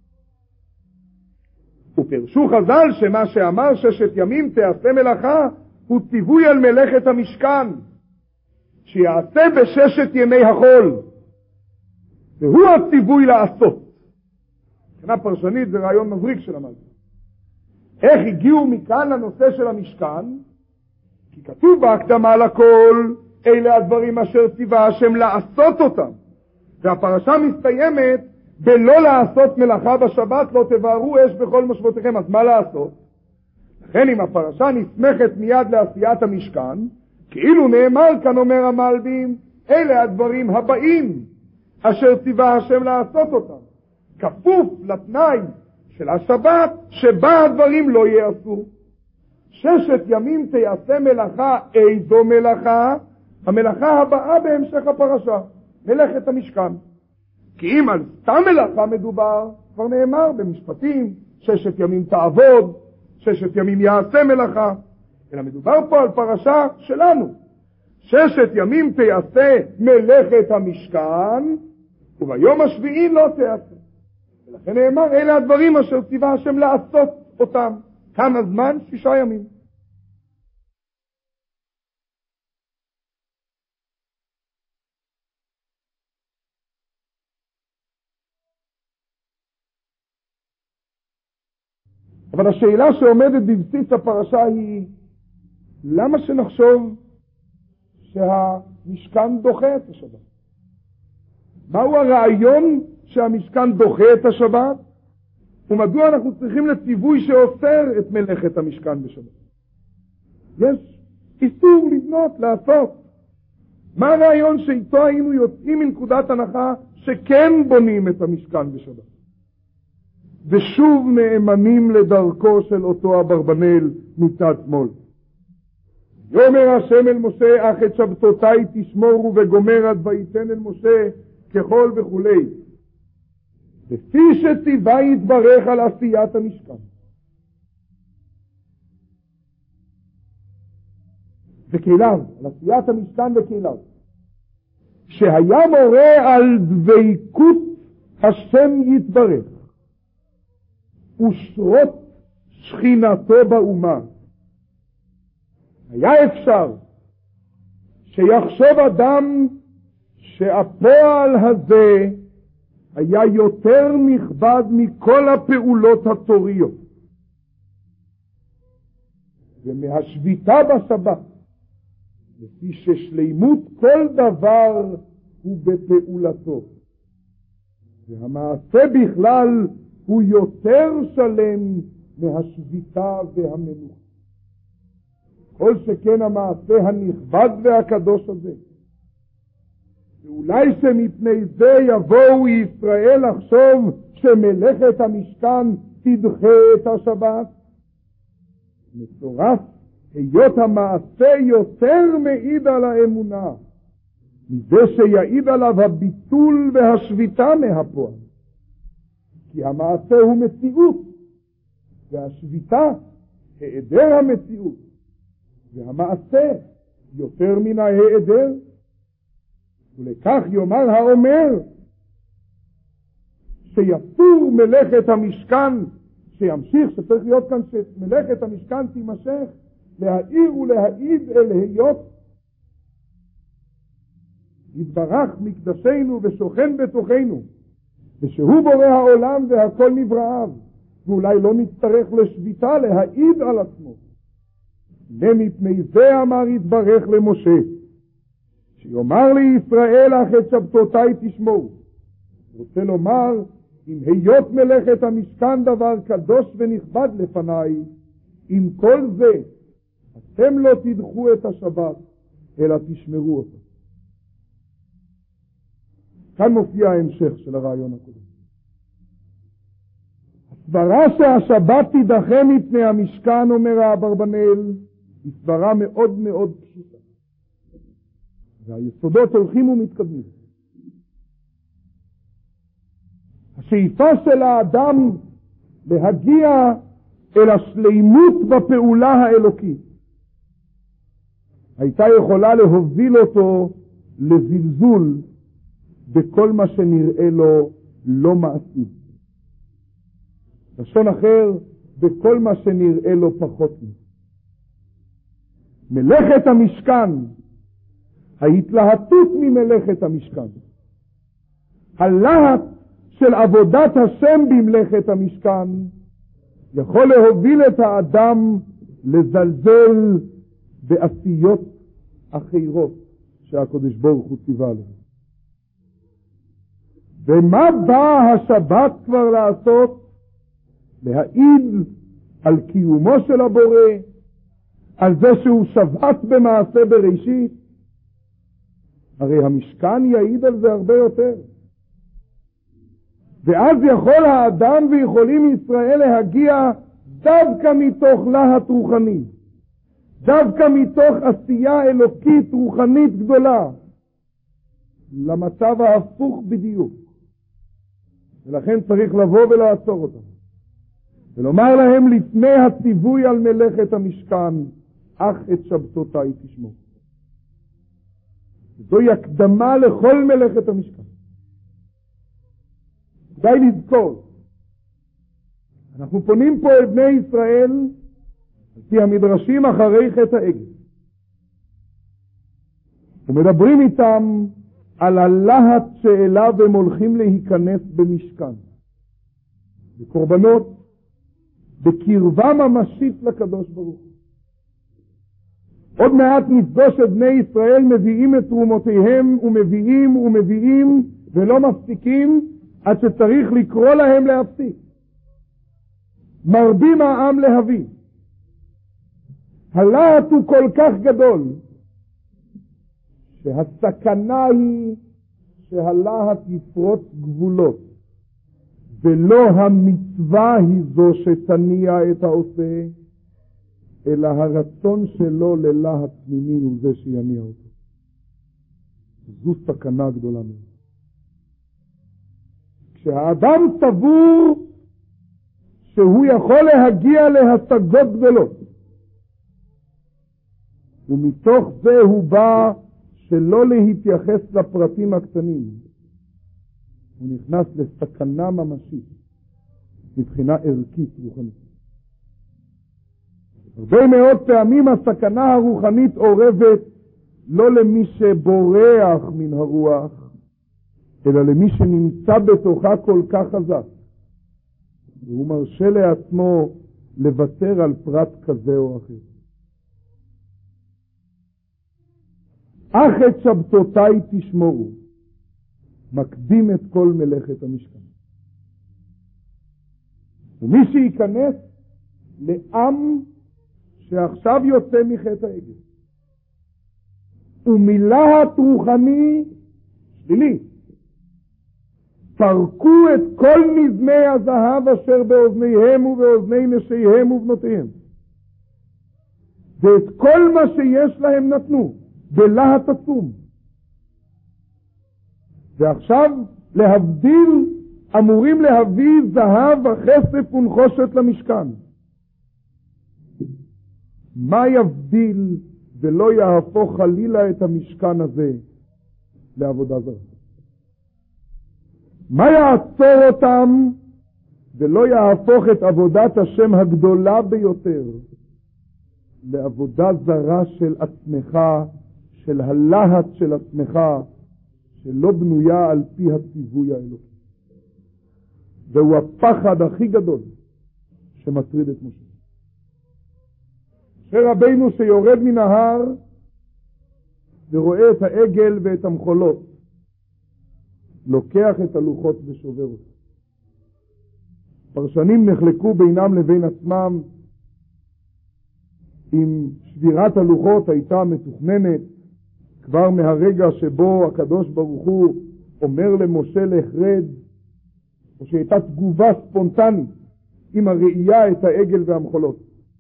Speaker 1: ופרשו חז"ל שמה שאמר 6 ימים תעשה מלאכה הוא ציווי על מלאכת המשכן, שיעשה ב6 ימי החול, והוא הציווי לעשות. מבחינה פרשנית זה רעיון מבריק של המלאכה. איך הגיעו מכאן לנושא של המשכן? כי כתוב בהקדמה לכל, אלה הדברים אשר ציווה השם לעשות אותם. והפרשה מסתיימת בלא לעשות מלאכה בשבת, לא תבערו אש בכל מושבותיכם. אז מה לעשות? לכן אם הפרשה נסמכת מיד לעשיית המשכן, כאילו נאמר כאן, אומר המלבים, אלה הדברים הבאים אשר ציווה השם לעשות אותם, כפוף לתנאי של השבת שבה הדברים לא יעשו. 6 ימים תעשה מלאכה, איזו מלאכה? המלאכה הבאה בהמשך הפרשה, מלאכת המשכן. כי אם על סתם מלאכה מדובר, כבר נאמר במשפטים, 6 ימים תעבוד, 6 ימים יעשה מלאכה. אלא מדובר פה על פרשה שלנו. 6 ימים תעשה מלאכת המשכן, וביום השביעי לא תעשה. ולכן נאמר, אלה הדברים אשר ציווה השם לעשות אותם. כמה זמן? 6 ימים. אבל השאלה שעומדת בבסיס הפרשה היא, למה שנחשוב שהמשכן דוחה את השבת? מהו הרעיון שהמשכן דוחה את השבת? ומדוע אנחנו צריכים לציווי שאוסר את מלאכת המשכן בשבת? יש איסור לבנות, לעשות. מה הרעיון שאיתו היינו יוצאים מנקודת הנחה שכן בונים את המשכן בשבת? ושוב נאמנים לדרכו של אותו אברבנאל מצד שמאל. יאמר השם אל משה, אך את שבתותיי תשמורו וגומר עד ויתן אל משה ככל וכולי. לפי שציווה יתברך על עשיית המשכן. וכליו, על עשיית המשכן וכליו. שהיה מורה על דבקות השם יתברך ושרות שכינתו באומה, היה אפשר שיחשוב אדם שהפועל הזה היה יותר נכבד מכל הפעולות התוריות, ומהשביתה בשבת, לפי ששלימות כל דבר הוא בפעולתו, והמעשה בכלל הוא יותר שלם מהשביתה והמנוחה. כל שכן המעשה הנכבד והקדוש הזה. ואולי שמפני זה יבואו ישראל לחשוב שמלאכת המשכן תדחה את השבת. מצורף, היות המעשה יותר מעיד על האמונה, מזה שיעיד עליו הביטול והשביתה מהפועל. כי המעשה הוא מציאות, והשביתה היעדר המציאות, והמעשה יותר מן ההיעדר. ולכך יאמר האומר שיפור מלאכת המשכן, שימשיך, שצריך להיות כאן שמלאכת המשכן תימשך, להאיר ולהעיד אל היות יתברך מקדשנו ושוכן בתוכנו, ושהוא בורא העולם והכל נבראיו, ואולי לא נצטרך לשביתה להעיד על עצמו. ומפני זה אמר יתברך למשה, שיאמר לישראל, אך את שבתותיי תשמעו. רוצה לומר, אם היות מלאכת המשכן דבר קדוש ונכבד לפניי, עם כל זה אתם לא תדחו את השבת, אלא תשמרו אותה. כאן מופיע ההמשך של הרעיון הקודם. הסברה שהשבת תידחה מפני המשכן, אומר האברבנאל, היא סברה מאוד מאוד פשוטה. והיסודות הולכים ומתקדמים. השאיפה של האדם להגיע אל השלימות בפעולה האלוקית הייתה יכולה להוביל אותו לזלזול בכל מה שנראה לו לא מעשי. לשון אחר, בכל מה שנראה לו פחות מזה. מלאכת המשכן, ההתלהטות ממלאכת המשכן, הלהט של עבודת השם במלאכת המשכן, יכול להוביל את האדם לזלזל בעשיות אחרות שהקדוש ברוך הוא ציווה עליהן. ומה באה השבת כבר לעשות? להעיד על קיומו של הבורא, על זה שהוא שבת במעשה בראשית. הרי המשכן יעיד על זה הרבה יותר. ואז יכול האדם ויכולים ישראל להגיע דווקא מתוך להט רוחני, דווקא מתוך עשייה אלוקית רוחנית גדולה, למצב ההפוך בדיוק. ולכן צריך לבוא ולעצור אותם ולומר להם לפני הציווי על מלאכת המשכן, אך את שבתותיי תשמעו. זוהי הקדמה לכל מלאכת המשכן. כדאי לזכור, אנחנו פונים פה אל בני ישראל על פי המדרשים אחרי חטא העגל, ומדברים איתם על הלהט שאליו הם הולכים להיכנס במשכן, בקורבנות, בקרבה ממשית לקדוש ברוך הוא. עוד מעט נפגוש את בני ישראל מביאים את תרומותיהם ומביאים ולא מפסיקים עד שצריך לקרוא להם להפסיק. מרבים העם להביא. הלהט הוא כל כך גדול שהסכנה היא שהלהט יפרוץ גבולות, ולא המצווה היא זו שתניע את העושה, אלא הרצון שלו ללהט פנימי הוא זה שיניע אותו. זו סכנה גדולה מאוד. כשהאדם סבור שהוא יכול להגיע להשגות גדולות, ומתוך זה הוא בא שלא להתייחס לפרטים הקטנים, הוא נכנס לסכנה ממשית מבחינה ערכית רוחנית. הרבה מאוד פעמים הסכנה הרוחנית עורבת לא למי שבורח מן הרוח, אלא למי שנמצא בתוכה כל כך חזק, והוא מרשה לעצמו לוותר על פרט כזה או אחר. אך את שבתותיי תשמורו, מקדים את כל מלאכת המשכן. ומי שייכנס לעם שעכשיו יוצא מחטא העגל, ומלהט רוחני שלילי, פרקו את כל נזמי הזהב אשר באוזניהם ובאוזני נשיהם ובנותיהם, ואת כל מה שיש להם נתנו בלהט עצום. ועכשיו להבדיל אמורים להביא זהב וכסף ונחושת למשכן. מה יבדיל ולא יהפוך חלילה את המשכן הזה לעבודה זרה? מה יעצור אותם ולא יהפוך את עבודת השם הגדולה ביותר לעבודה זרה של עצמך, של הלהט של עצמך, שלא בנויה על פי הציווי האלוקי? זהו הפחד הכי גדול שמטריד את משה. משה רבינו שיורד מן ההר ורואה את העגל ואת המחולות, לוקח את הלוחות ושובר אותם. פרשנים נחלקו בינם לבין עצמם אם שבירת הלוחות הייתה מתוכננת כבר מהרגע שבו הקדוש ברוך הוא אומר למשה לחרד, או שהייתה תגובה ספונטנית עם הראייה את העגל והמחולות.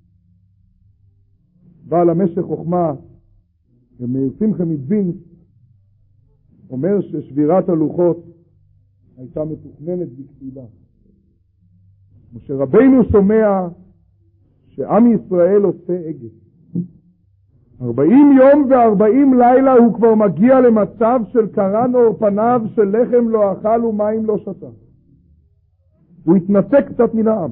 Speaker 1: בעל המשך חוכמה ומאיר שמחה מדווינסק אומר ששבירת הלוחות הייתה מתוכננת בקפידה. משה רבינו שומע שעם ישראל עושה עגל. 40 יום ו40 לילה הוא כבר מגיע למצב של קרן אור פניו, של לחם לא אכל ומים לא שתה. הוא התנתק קצת מן העם.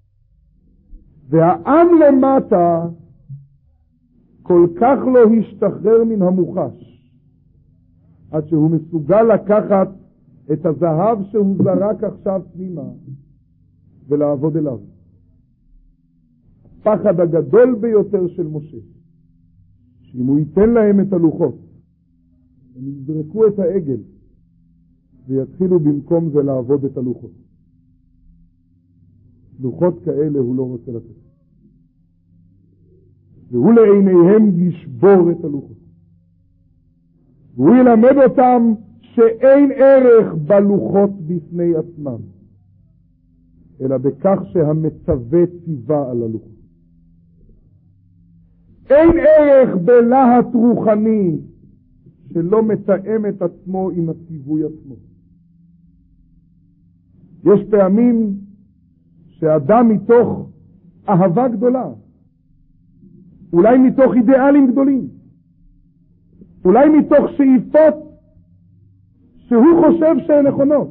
Speaker 1: והעם למטה כל כך לא השתחרר מן המוחש, עד שהוא מסוגל לקחת את הזהב שהוא זרק עכשיו פנימה ולעבוד אליו. הפחד הגדול ביותר של משה, שאם הוא ייתן להם את הלוחות, הם יזרקו את העגל ויתחילו במקום זה לעבוד את הלוחות. לוחות כאלה הוא לא רוצה לתת. והוא לעיניהם ישבור את הלוחות. והוא ילמד אותם שאין ערך בלוחות בפני עצמם, אלא בכך שהמצווה ציווה על הלוחות. אין ערך בלהט רוחני שלא מתאם את עצמו עם הציווי עצמו. יש פעמים שאדם מתוך אהבה גדולה, אולי מתוך אידיאלים גדולים, אולי מתוך שאיפות שהוא חושב שהן נכונות,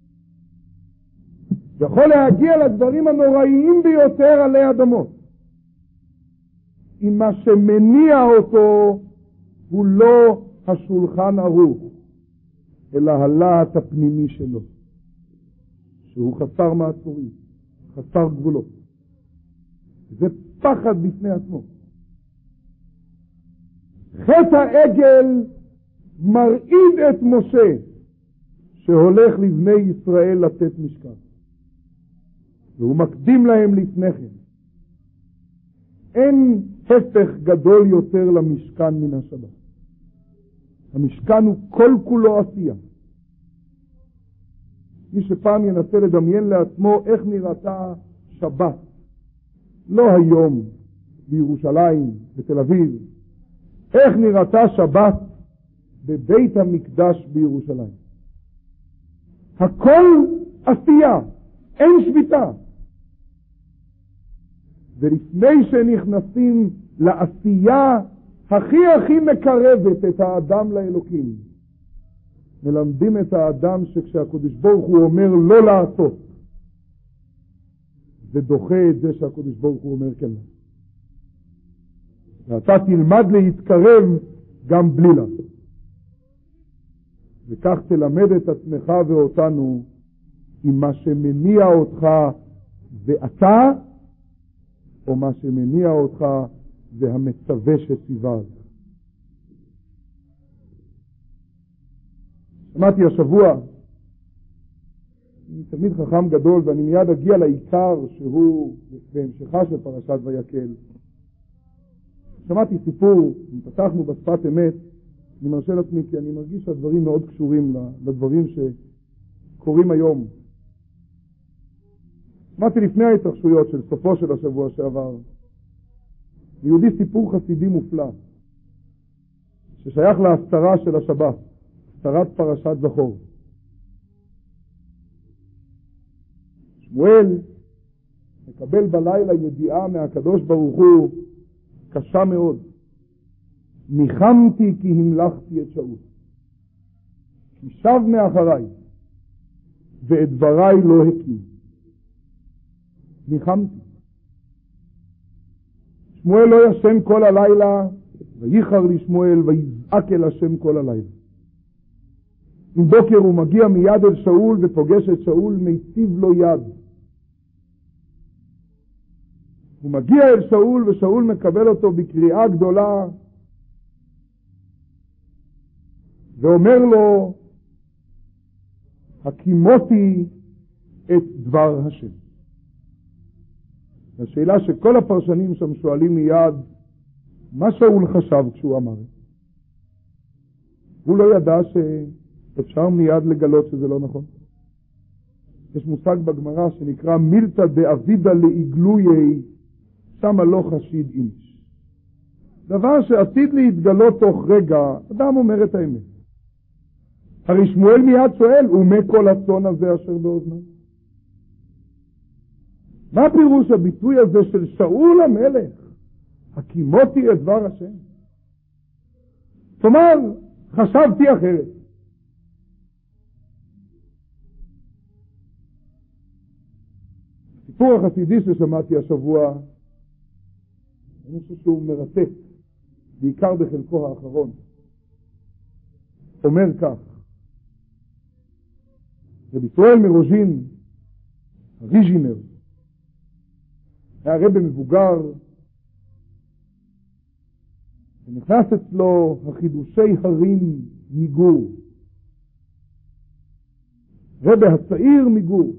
Speaker 1: יכול להגיע לדברים הנוראיים ביותר עלי אדמות. אם מה שמניע אותו הוא לא השולחן ערוך, אלא הלהט הפנימי שלו, שהוא חסר מעצורים, חסר גבולות. זה פחד בפני עצמו. חטא העגל מרעיד את משה שהולך לבני ישראל לתת משכן, והוא מקדים להם לפני כן. אין הפך גדול יותר למשכן מן השבת. המשכן הוא כל כולו עשייה. מי שפעם ינסה לדמיין לעצמו איך נראתה שבת, לא היום בירושלים, בתל אביב, איך נראתה שבת בבית המקדש בירושלים. הכל עשייה, אין שביתה. ולפני שנכנסים לעשייה הכי מקרבת את האדם לאלוקים, מלמדים את האדם שכשהקדוש ברוך הוא אומר לא לעשות, זה דוחה את זה שהקדוש ברוך הוא אומר כן. ואתה תלמד להתקרב גם בלי לעשות. וכך תלמד את עצמך ואותנו עם מה שמניע אותך ואתה, או מה שמניע אותך זה המצווה שציווה. שמעתי השבוע, אני תמיד חכם גדול ואני מיד אגיע לעיקר שהוא בהמשכה של פרשת ויקל. שמעתי סיפור, פתחנו בשפת אמת, אני מרשה לעצמי כי אני מרגיש שהדברים מאוד קשורים לדברים שקורים היום. שמעתי לפני ההתרחשויות של סופו של השבוע שעבר, יהודי סיפור חסידי מופלא, ששייך להסתרה של השבת, הסתרת פרשת זכור. שמואל מקבל בלילה ידיעה מהקדוש ברוך הוא קשה מאוד. ניחמתי כי המלכתי את שאול, כי שב מאחריי ואת דבריי לא הקים. ניחמתי. שמואל לא ישן כל הלילה, וייחר לשמואל ויזעק אל השם כל הלילה. עם בוקר הוא מגיע מיד אל שאול ופוגש את שאול, מיטיב לו יד. הוא מגיע אל שאול ושאול מקבל אותו בקריאה גדולה ואומר לו, הקימותי את דבר השם. השאלה שכל הפרשנים שם שואלים מיד, מה שאול חשב כשהוא אמר? הוא לא ידע שאפשר מיד לגלות שזה לא נכון. יש מושג בגמרא שנקרא מילתא דאבידא לאיגלויי, שמה לא חשיד איניש. דבר שעתיד להתגלות תוך רגע, אדם אומר את האמת. הרי שמואל מיד שואל, ומה כל הצאן הזה אשר באוזניו? מה פירוש הביטוי הזה של שאול המלך? הקימותי את דבר השם. זאת אומרת, חשבתי אחרת. הסיפור החסידי ששמעתי השבוע, אני חושב שהוא מרתק, בעיקר בחלקו האחרון. אומר כך, רבי ישראל מרוז'ין, הריז'ינר, היה רבי מבוגר, ונכנס אצלו החידושי הרים מגור. רבי הצעיר מגור.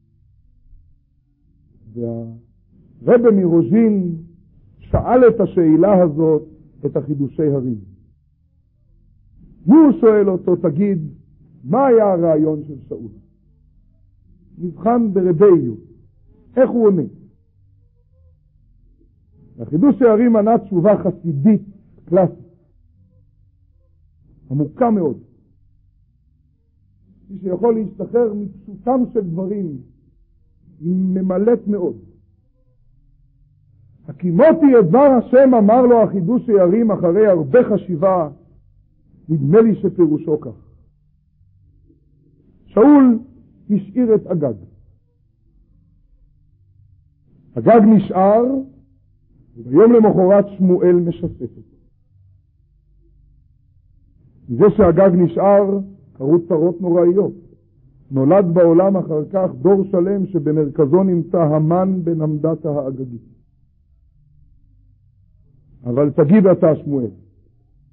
Speaker 1: והרבי מרוז'ין שאל את השאלה הזאת, את החידושי הרים. הוא שואל אותו, תגיד, מה היה הרעיון של שאול? נבחן ברביות. איך הוא עונה? החידוש הערים ענה תשובה חסידית קלאסית, עמוקה מאוד. מי שיכול להשתחרר מפשוטם של דברים, היא ממלאת מאוד. הקימותי את דבר השם, אמר לו החידוש הערים אחרי הרבה חשיבה, נדמה לי שפירושו כך. שאול השאיר את אגג. אגג נשאר, וביום למחרת שמואל משסף אותו. מזה שאגג נשאר, קרו צרות נוראיות. נולד בעולם אחר כך דור שלם שבמרכזו נמצא המן בן עמדת האגגית. אבל תגיד אתה שמואל,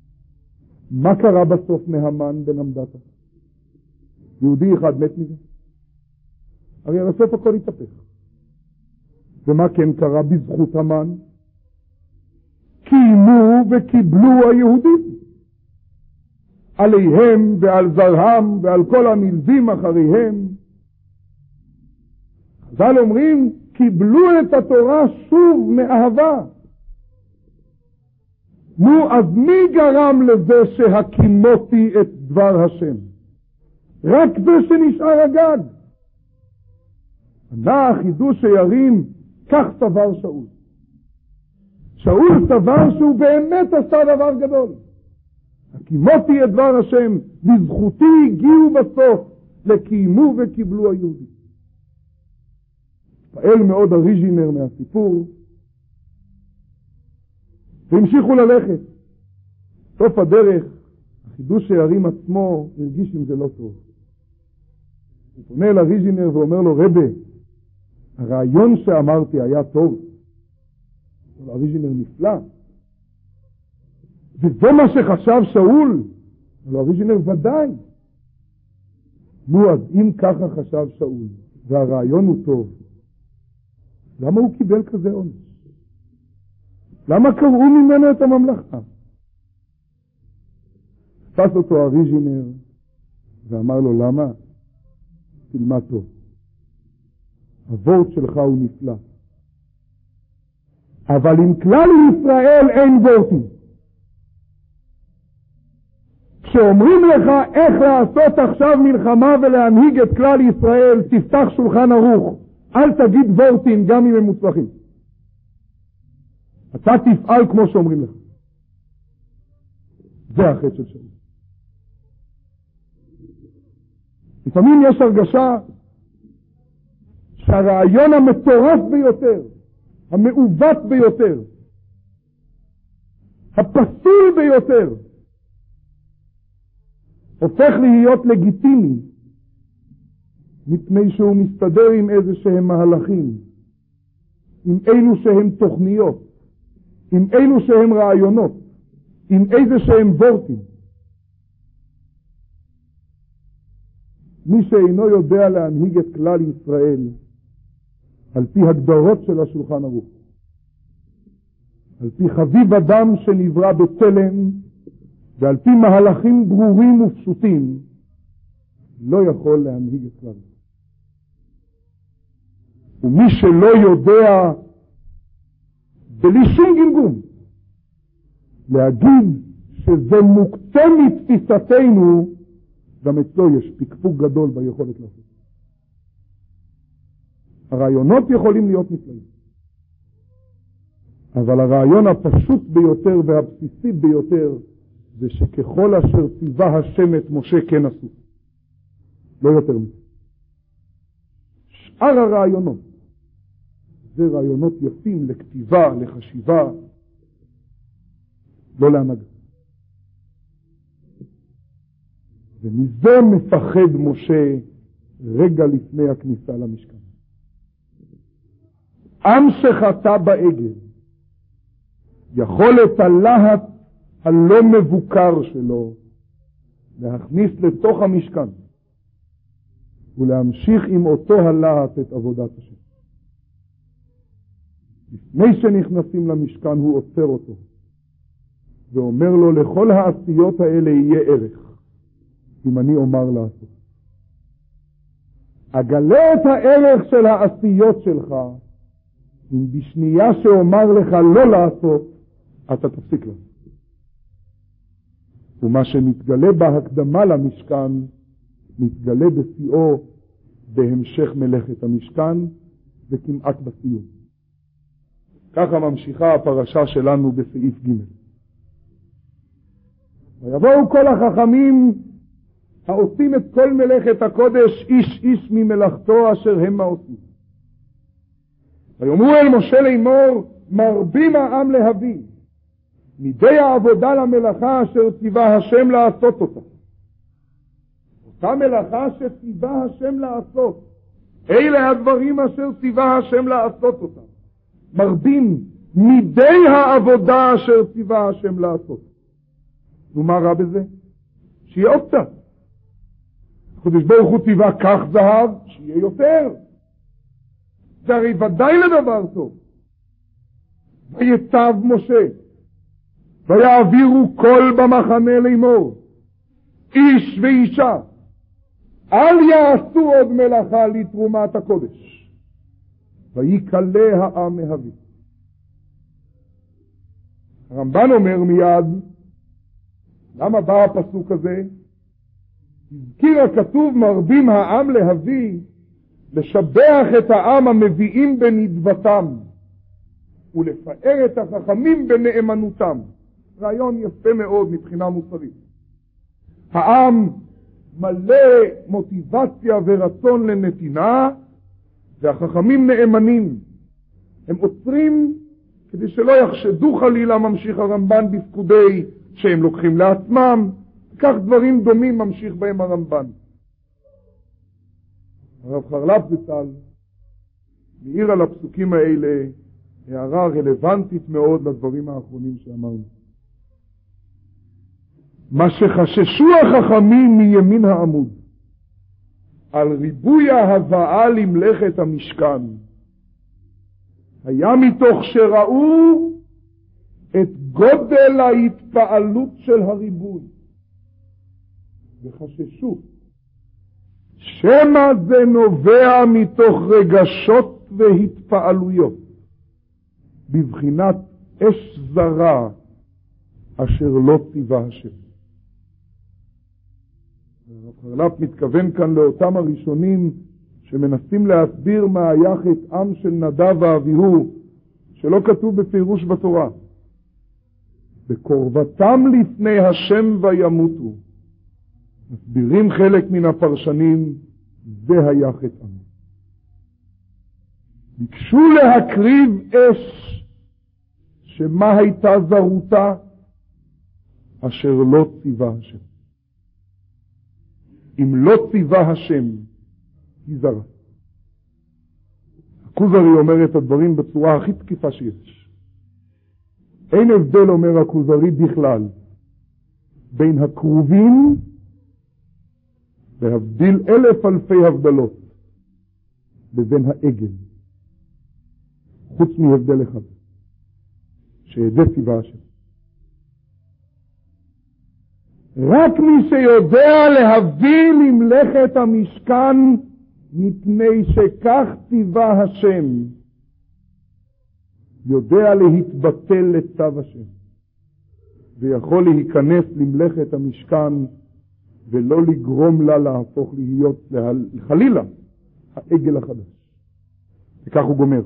Speaker 1: מה קרה בסוף מהמן בן המדתה? יהודי אחד מת מזה. הרי בסוף הכל התהפך. ומה כן קרה בזכות המן? קיימו וקיבלו היהודים. עליהם ועל זרהם ועל כל הנלווים אחריהם. חז"ל אומרים, קיבלו את התורה שוב מאהבה. נו, אז מי גרם לזה שהקימותי את דבר השם? רק זה שנשאר הגג. ענה חידוש שירים, כך סבר שאול. שאול סבר שהוא באמת עשה דבר גדול. הקימותי את דבר השם, בזכותי הגיעו בסוף, לקיימו וקיבלו היהודים. פעל מאוד אריז'ינר מהסיפור, והמשיכו ללכת. סוף הדרך, החידוש שירים עצמו הרגיש עם זה לא טוב. הוא פונה אל אריז'ינר ואומר לו, רבי, הרעיון שאמרתי היה טוב. אריז'ינר נפלא. וזה מה שחשב שאול. אבל אריז'ינר ודאי. נו, אז אם ככה חשב שאול, והרעיון הוא טוב, למה הוא קיבל כזה עונש? למה קראו ממנו את הממלכה? תפס אותו אריז'ינר ואמר לו, למה? תלמד טוב. הוורט שלך הוא נפלא. אבל עם כלל ישראל אין וורטים. כשאומרים לך איך לעשות עכשיו מלחמה ולהנהיג את כלל ישראל, תפתח שולחן ערוך. אל תגיד וורטים גם אם הם מוצלחים. אתה תפעל כמו שאומרים לך. זה החטא של שאול. לפעמים יש הרגשה שהרעיון המטורף ביותר, המעוות ביותר, הפסול ביותר, הופך להיות לגיטימי, מפני שהוא מסתדר עם איזה שהם מהלכים, עם אילו שהם תוכניות, עם אילו שהם רעיונות, עם איזה שהם וורטים. מי שאינו יודע להנהיג את כלל ישראל, על פי הגדרות של השולחן ערוך, על פי חביב אדם שנברא בצלם, ועל פי מהלכים ברורים ופשוטים, לא יכול להנהיג את כלל. ומי שלא יודע, בלי שום גמגום, להגיד שזה מוקצה מתפיסתנו, גם אצלו יש פקפוק גדול ביכולת לעשות. הרעיונות יכולים להיות נפלאים, אבל הרעיון הפשוט ביותר והבסיסי ביותר זה שככל אשר ציווה השם את משה כן עשו, לא יותר מזה. שאר הרעיונות זה רעיונות יפים לכתיבה, לחשיבה, לא להנהגה. ומזה מפחד משה רגע לפני הכניסה למשכן. עם שחטא בעגל יכול את הלהט הלא מבוקר שלו להכניס לתוך המשכן ולהמשיך עם אותו הלהט את עבודת השם. לפני שנכנסים למשכן הוא עוצר אותו ואומר לו, לכל העשיות האלה יהיה ערך אם אני אומר לעשות. אגלה את הערך של העשיות שלך אם בשנייה שאומר לך לא לעשות, אתה תפסיק לעשות. ומה שמתגלה בהקדמה למשכן, מתגלה בשיאו בהמשך מלאכת המשכן, וכמעט בסיום. ככה ממשיכה הפרשה שלנו בסעיף ג'. ויבואו כל החכמים העושים את כל מלאכת הקודש, איש איש ממלאכתו אשר הם העושים. ויאמרו אל משה לאמור, מרבים העם להביא מידי העבודה למלאכה אשר ציווה השם לעשות אותה. אותה מלאכה שציווה השם לעשות, אלה הדברים אשר ציווה השם לעשות אותה. מרבים מידי העבודה אשר ציווה השם לעשות. נו, מה רע בזה? שיהיה עוד קצת. הקדוש ברוך הוא ציווה כך זהב, שיהיה יותר. זה הרי ודאי לדבר טוב. ויצב משה, ויעבירו כל במחנה לאמור, איש ואישה, אל יעשו עוד מלאכה לתרומת הקודש. ויקלה העם מהביא. הרמב"ן אומר מיד, למה בא הפסוק הזה? הזכיר הכתוב מרבים העם להביא, לשבח את העם המביאים בנדבתם, ולפאר את החכמים בנאמנותם. רעיון יפה מאוד מבחינה מוסרית. העם מלא מוטיבציה ורצון לנתינה, והחכמים נאמנים. הם עוצרים כדי שלא יחשדו חלילה, ממשיך הרמב"ן בפקודי שהם לוקחים לעצמם. כך דברים דומים ממשיך בהם הרמב"ן. הרב חרל"פ זצ"ל מעיר על הפסוקים האלה הערה רלוונטית מאוד לדברים האחרונים שאמרנו. מה שחששו החכמים מימין העמוד על ריבוי ההבאה למלאכת המשכן היה מתוך שראו את גודל ההתפעלות של הריבוי, וחששו שמא זה נובע מתוך רגשות והתפעלויות בבחינת אש זרה אשר לא ציווה השם. הרב חרל"פ מתכוון כאן לאותם הראשונים שמנסים להסביר מה היה חטאם של נדב ואביהו, שלא כתוב בפירוש בתורה. בקרבתם לפני השם וימותו. מסבירים חלק מן הפרשנים, זה היה חטאם. ביקשו להקריב אש, שמה הייתה זרותה? אשר לא ציווה השם. אם לא ציווה השם, היא זרה. הכוזרי אומר את הדברים בצורה הכי תקיפה שיש. אין הבדל, אומר הכוזרי, בכלל בין הקרובים, להבדיל 1000 אלפי הבדלות, לבין העגל, חוץ מהבדל אחד, שזה ציווה השם. רק מי שיודע להביא למלאכת המשכן מפני שכך ציווה השם, יודע להתבטל לצו השם, ויכול להיכנס למלאכת המשכן ולא לגרום לה להפוך להיות חלילה העגל החדש. וכך הוא גומר.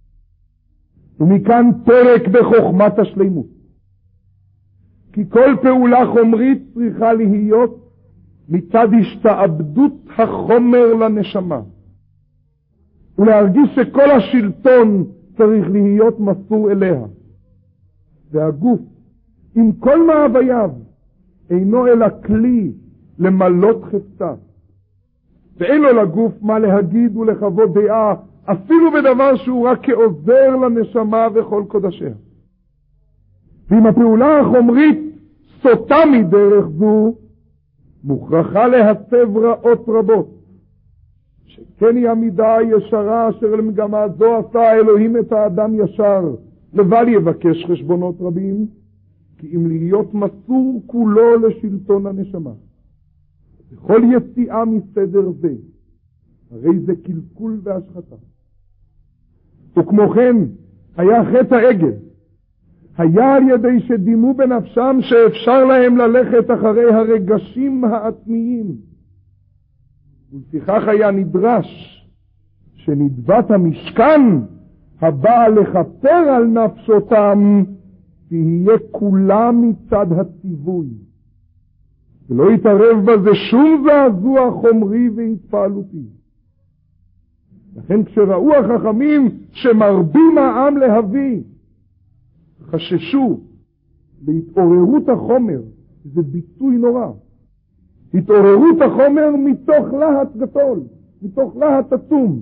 Speaker 1: ומכאן פרק בחוכמת השלימות. כי כל פעולה חומרית צריכה להיות מצד השתעבדות החומר לנשמה, ולהרגיש שכל השלטון צריך להיות מסור אליה. והגוף עם כל מאווייו אינו אלא כלי למלות חפצה, ואין לו לגוף מה להגיד ולחוות דעה, אפילו בדבר שהוא רק כעוזר לנשמה וכל קודשיה. ואם הפעולה החומרית סוטה מדרך זו, מוכרחה להצב רעות רבות, שכן היא המידה הישרה אשר למגמה זו עשה האלוהים את האדם ישר, לבל יבקש חשבונות רבים, כי אם להיות מסור כולו לשלטון הנשמה. בכל יציאה מסדר זה, הרי זה קלקול והשחתה. וכמו כן, היה חטא העגל, היה על ידי שדימו בנפשם שאפשר להם ללכת אחרי הרגשים העצמיים, ולפיכך היה נדרש שנדבת המשכן הבאה לכפר על נפשותם תהיה כולה מצד הציווי, ולא יתערב בזה שום זעזוע חומרי והתפעלותי. לכן כשראו החכמים שמרבים העם להביא, חששו להתעוררות החומר. זה ביטוי נורא. התעוררות החומר מתוך להט גדול, מתוך להט עצום,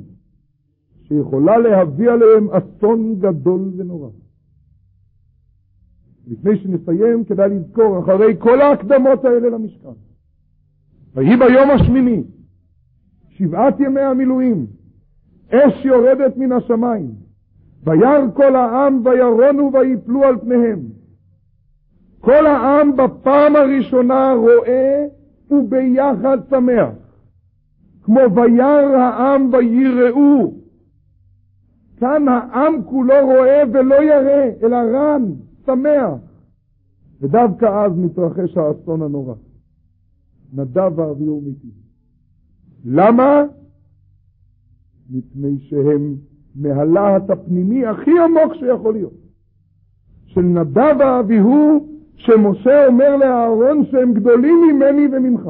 Speaker 1: שיכולה להביא עליהם אסון גדול ונורא. לפני שנסיים כדאי לזכור אחרי כל ההקדמות האלה למשכן. ויהי ביום השמיני 7 ימי המילואים, אש יורדת מן השמיים, וירא כל העם וירונו ויפלו על פניהם. כל העם בפעם הראשונה רואה וביחד שמח, כמו וירא העם ויראו. כאן העם כולו רואה ולא ירא, אלא רן, שמח. ודווקא אז מתרחש האסון הנורא. נדב ואביהו מתים. למה? מפני שהם מהלהט הפנימי הכי עמוק שיכול להיות. של נדב ואביהו, שמשה אומר לאהרון שהם גדולים ממני וממך.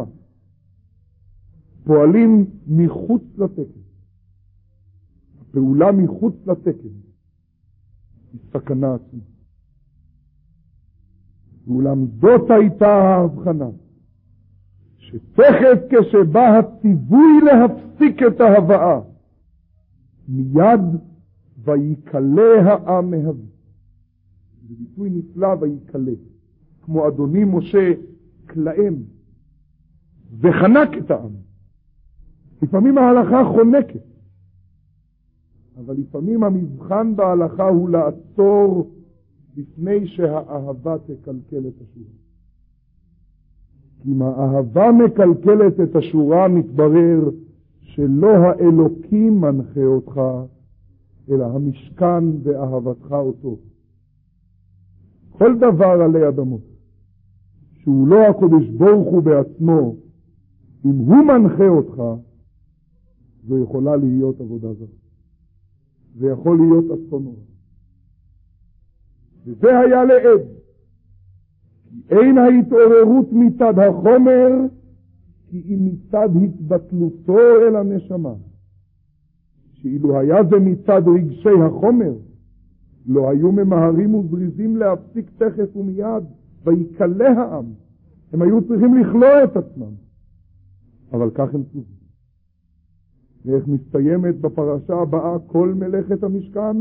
Speaker 1: פועלים מחוץ לתקן. הפעולה מחוץ לתקן היא סכנה עצמה. ואולם זאת הייתה ההבחנה, שתכף כשבא הציווי להפסיק את ההבאה, מיד ויקלה העם מהביא. זה ביטוי נפלא, ויקלה. כמו אדוני משה קלעם וחנק את העם. לפעמים ההלכה חונקת, אבל לפעמים המבחן בהלכה הוא לעצור לפני שהאהבה תקלקל את השורה. כי אם האהבה מקלקלת את השורה, מתברר שלא האלוקים מנחה אותך, אלא המשכן ואהבתך אותו. כל דבר עלי אדמות, שהוא לא הקדוש ברוך הוא בעצמו, אם הוא מנחה אותך, זו יכולה להיות עבודה זרה. זה יכול להיות אסון נורא. וזה היה לעד. אין ההתעוררות מצד החומר, כי היא מצד התבטלותו אל הנשמה. שאילו היה זה מצד רגשי החומר, לא היו ממהרים וזריזים להפסיק תכף ומיד, ויקלה העם. הם היו צריכים לכלוא את עצמם. אבל כך הם צורים. ואיך מסתיימת בפרשה הבאה כל מלאכת המשכן?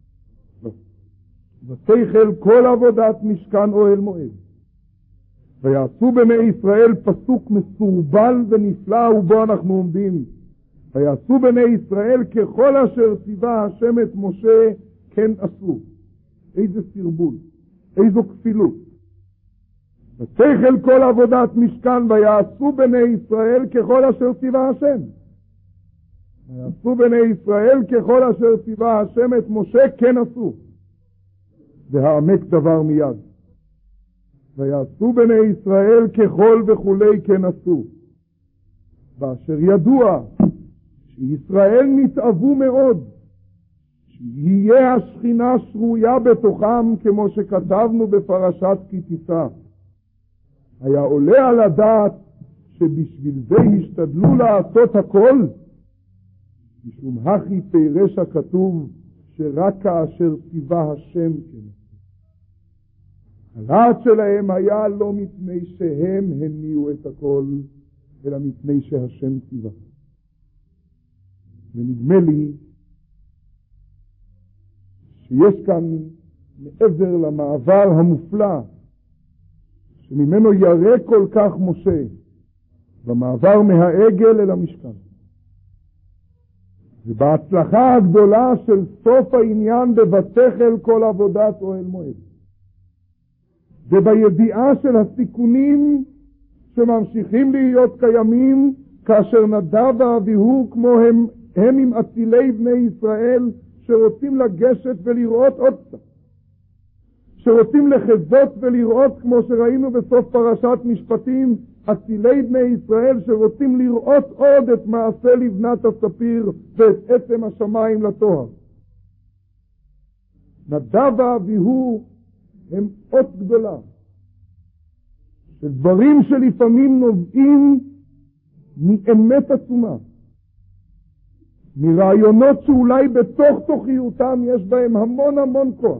Speaker 1: ותחל כל עבודת משכן אוהל מועד. ויעשו בני ישראל, פסוק מסורבל ונפלא ובו אנחנו עומדים. ויעשו בני ישראל ככל אשר ציווה השם את משה כן עשו. איזה סרבול, איזו כפילות. ותחל כל עבודת משכן, ויעשו בני ישראל ככל אשר ציווה השם. ויעשו בני ישראל ככל אשר ציווה השם את משה כן עשו. והעמק דבר מיד. ויעשו בני ישראל ככל וכולי כן עשו. באשר ידוע שישראל נתאבו מאוד, שיהיה השכינה שרויה בתוכם, כמו שכתבנו בפרשת כי תישא. היה עולה על הדעת שבשביל זה השתדלו לעשות הכל, משום הכי פירש הכתוב שרק כאשר ציווה השם כן. הלהט שלהם היה לא מפני שהם הניעו את הכל, אלא מפני שהשם ציווה. ונדמה לי שיש כאן מעבר למעבר המופלא שממנו ירא כל כך משה, במעבר מהעגל אל המשכן. ובהצלחה הגדולה של סוף העניין בבתחל כל עבודת אוהל מועד. ובידיעה של הסיכונים שממשיכים להיות קיימים כאשר נדב ואביהו כמו הם עם אצילי בני ישראל שרוצים לגשת ולראות עוד קצת. שרוצים לחזות ולראות כמו שראינו בסוף פרשת משפטים, אצילי בני ישראל שרוצים לראות עוד את מעשה לבנת הספיר ואת עצם השמיים לתואר. נדב ואביהו הם אות גדולה של דברים שלפעמים נובעים מאמת עצומה, מרעיונות שאולי בתוך תוכיותם יש בהם המון המון כוח,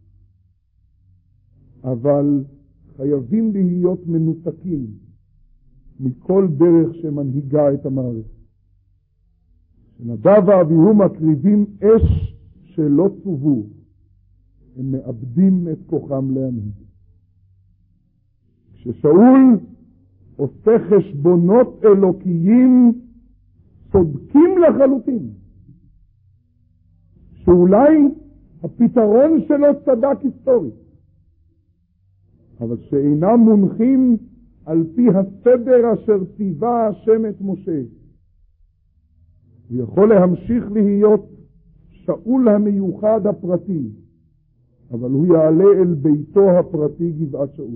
Speaker 1: אבל חייבים להיות מנותקים מכל דרך שמנהיגה את המערכת. נדב ואביהו מקריבים אש שלא צובו, הם מאבדים את כוחם להנהיג. כששאול עושה חשבונות אלוקיים צודקים לחלוטין, שאולי הפתרון שלו צדק היסטורית, אבל שאינם מונחים על פי הסדר אשר ציווה השם את משה. הוא יכול להמשיך להיות שאול המיוחד הפרטי, אבל הוא יעלה אל ביתו הפרטי גבעת שאול.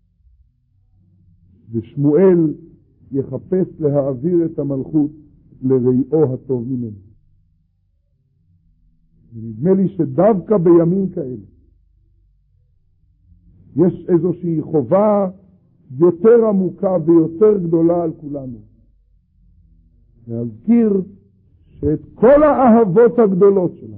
Speaker 1: ושמואל יחפש להעביר את המלכות לרעיו הטוב ממנו. ונדמה לי שדווקא בימים כאלה יש איזושהי חובה יותר עמוקה ויותר גדולה על כולנו, להזכיר שאת כל האהבות הגדולות שלנו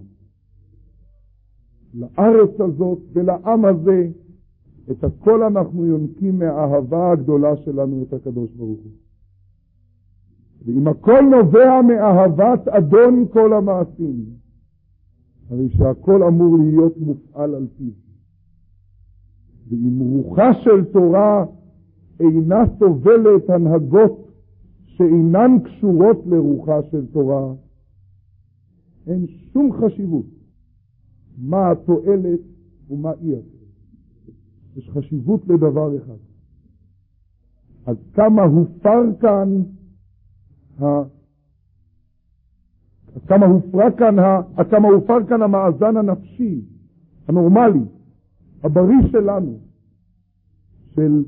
Speaker 1: לארץ הזאת ולעם הזה, את הכל אנחנו יונקים מהאהבה הגדולה שלנו את הקדוש ברוך הוא. ואם הכל נובע מאהבת אדון כל המעשים, הרי שהכל אמור להיות מופעל על פיו. ואם רוחה של תורה אינה סובלת הנהגות שאינן קשורות לרוחה של תורה, אין שום חשיבות מה התועלת ומה אי התועלת. יש חשיבות לדבר אחד. אז כמה הופר כאן המאזן הנפשי, הנורמלי, הבריא שלנו, של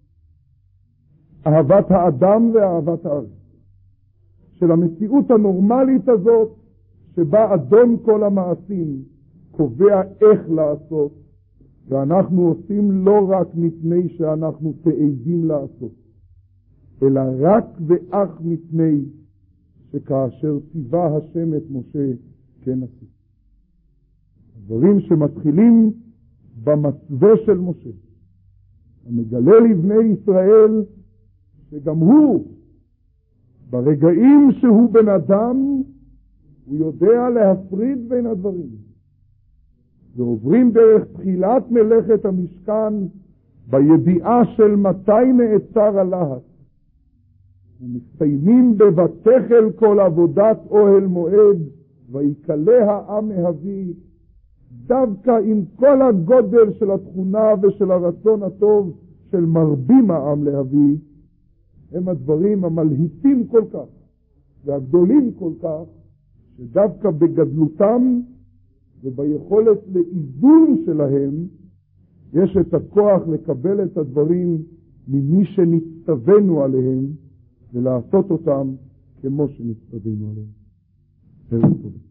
Speaker 1: אהבת האדם ואהבת הארץ. של המציאות הנורמלית הזאת, שבה אדון כל המעשים קובע איך לעשות, ואנחנו עושים לא רק מפני שאנחנו תעדים לעשות, אלא רק ואך מפני שכאשר ציווה השם את משה כן עשו. הדברים שמתחילים במצווה של משה, המגלה לבני ישראל שגם הוא, ברגעים שהוא בן אדם, הוא יודע להפריד בין הדברים. ועוברים דרך תחילת מלאכת המשכן בידיעה של מתי נעצר הלהט. ומסתיימים בבתחל כל עבודת אוהל מועד, ויקלה העם מהביא, דווקא עם כל הגודל של התכונה ושל הרצון הטוב של מרבים העם להביא, הם הדברים המלהיטים כל כך והגדולים כל כך, שדווקא בגדלותם וביכולת לאיזון שלהם יש את הכוח לקבל את הדברים ממי שנצטווינו עליהם ולעשות אותם כמו שנצטווינו עליהם. ערב טוב.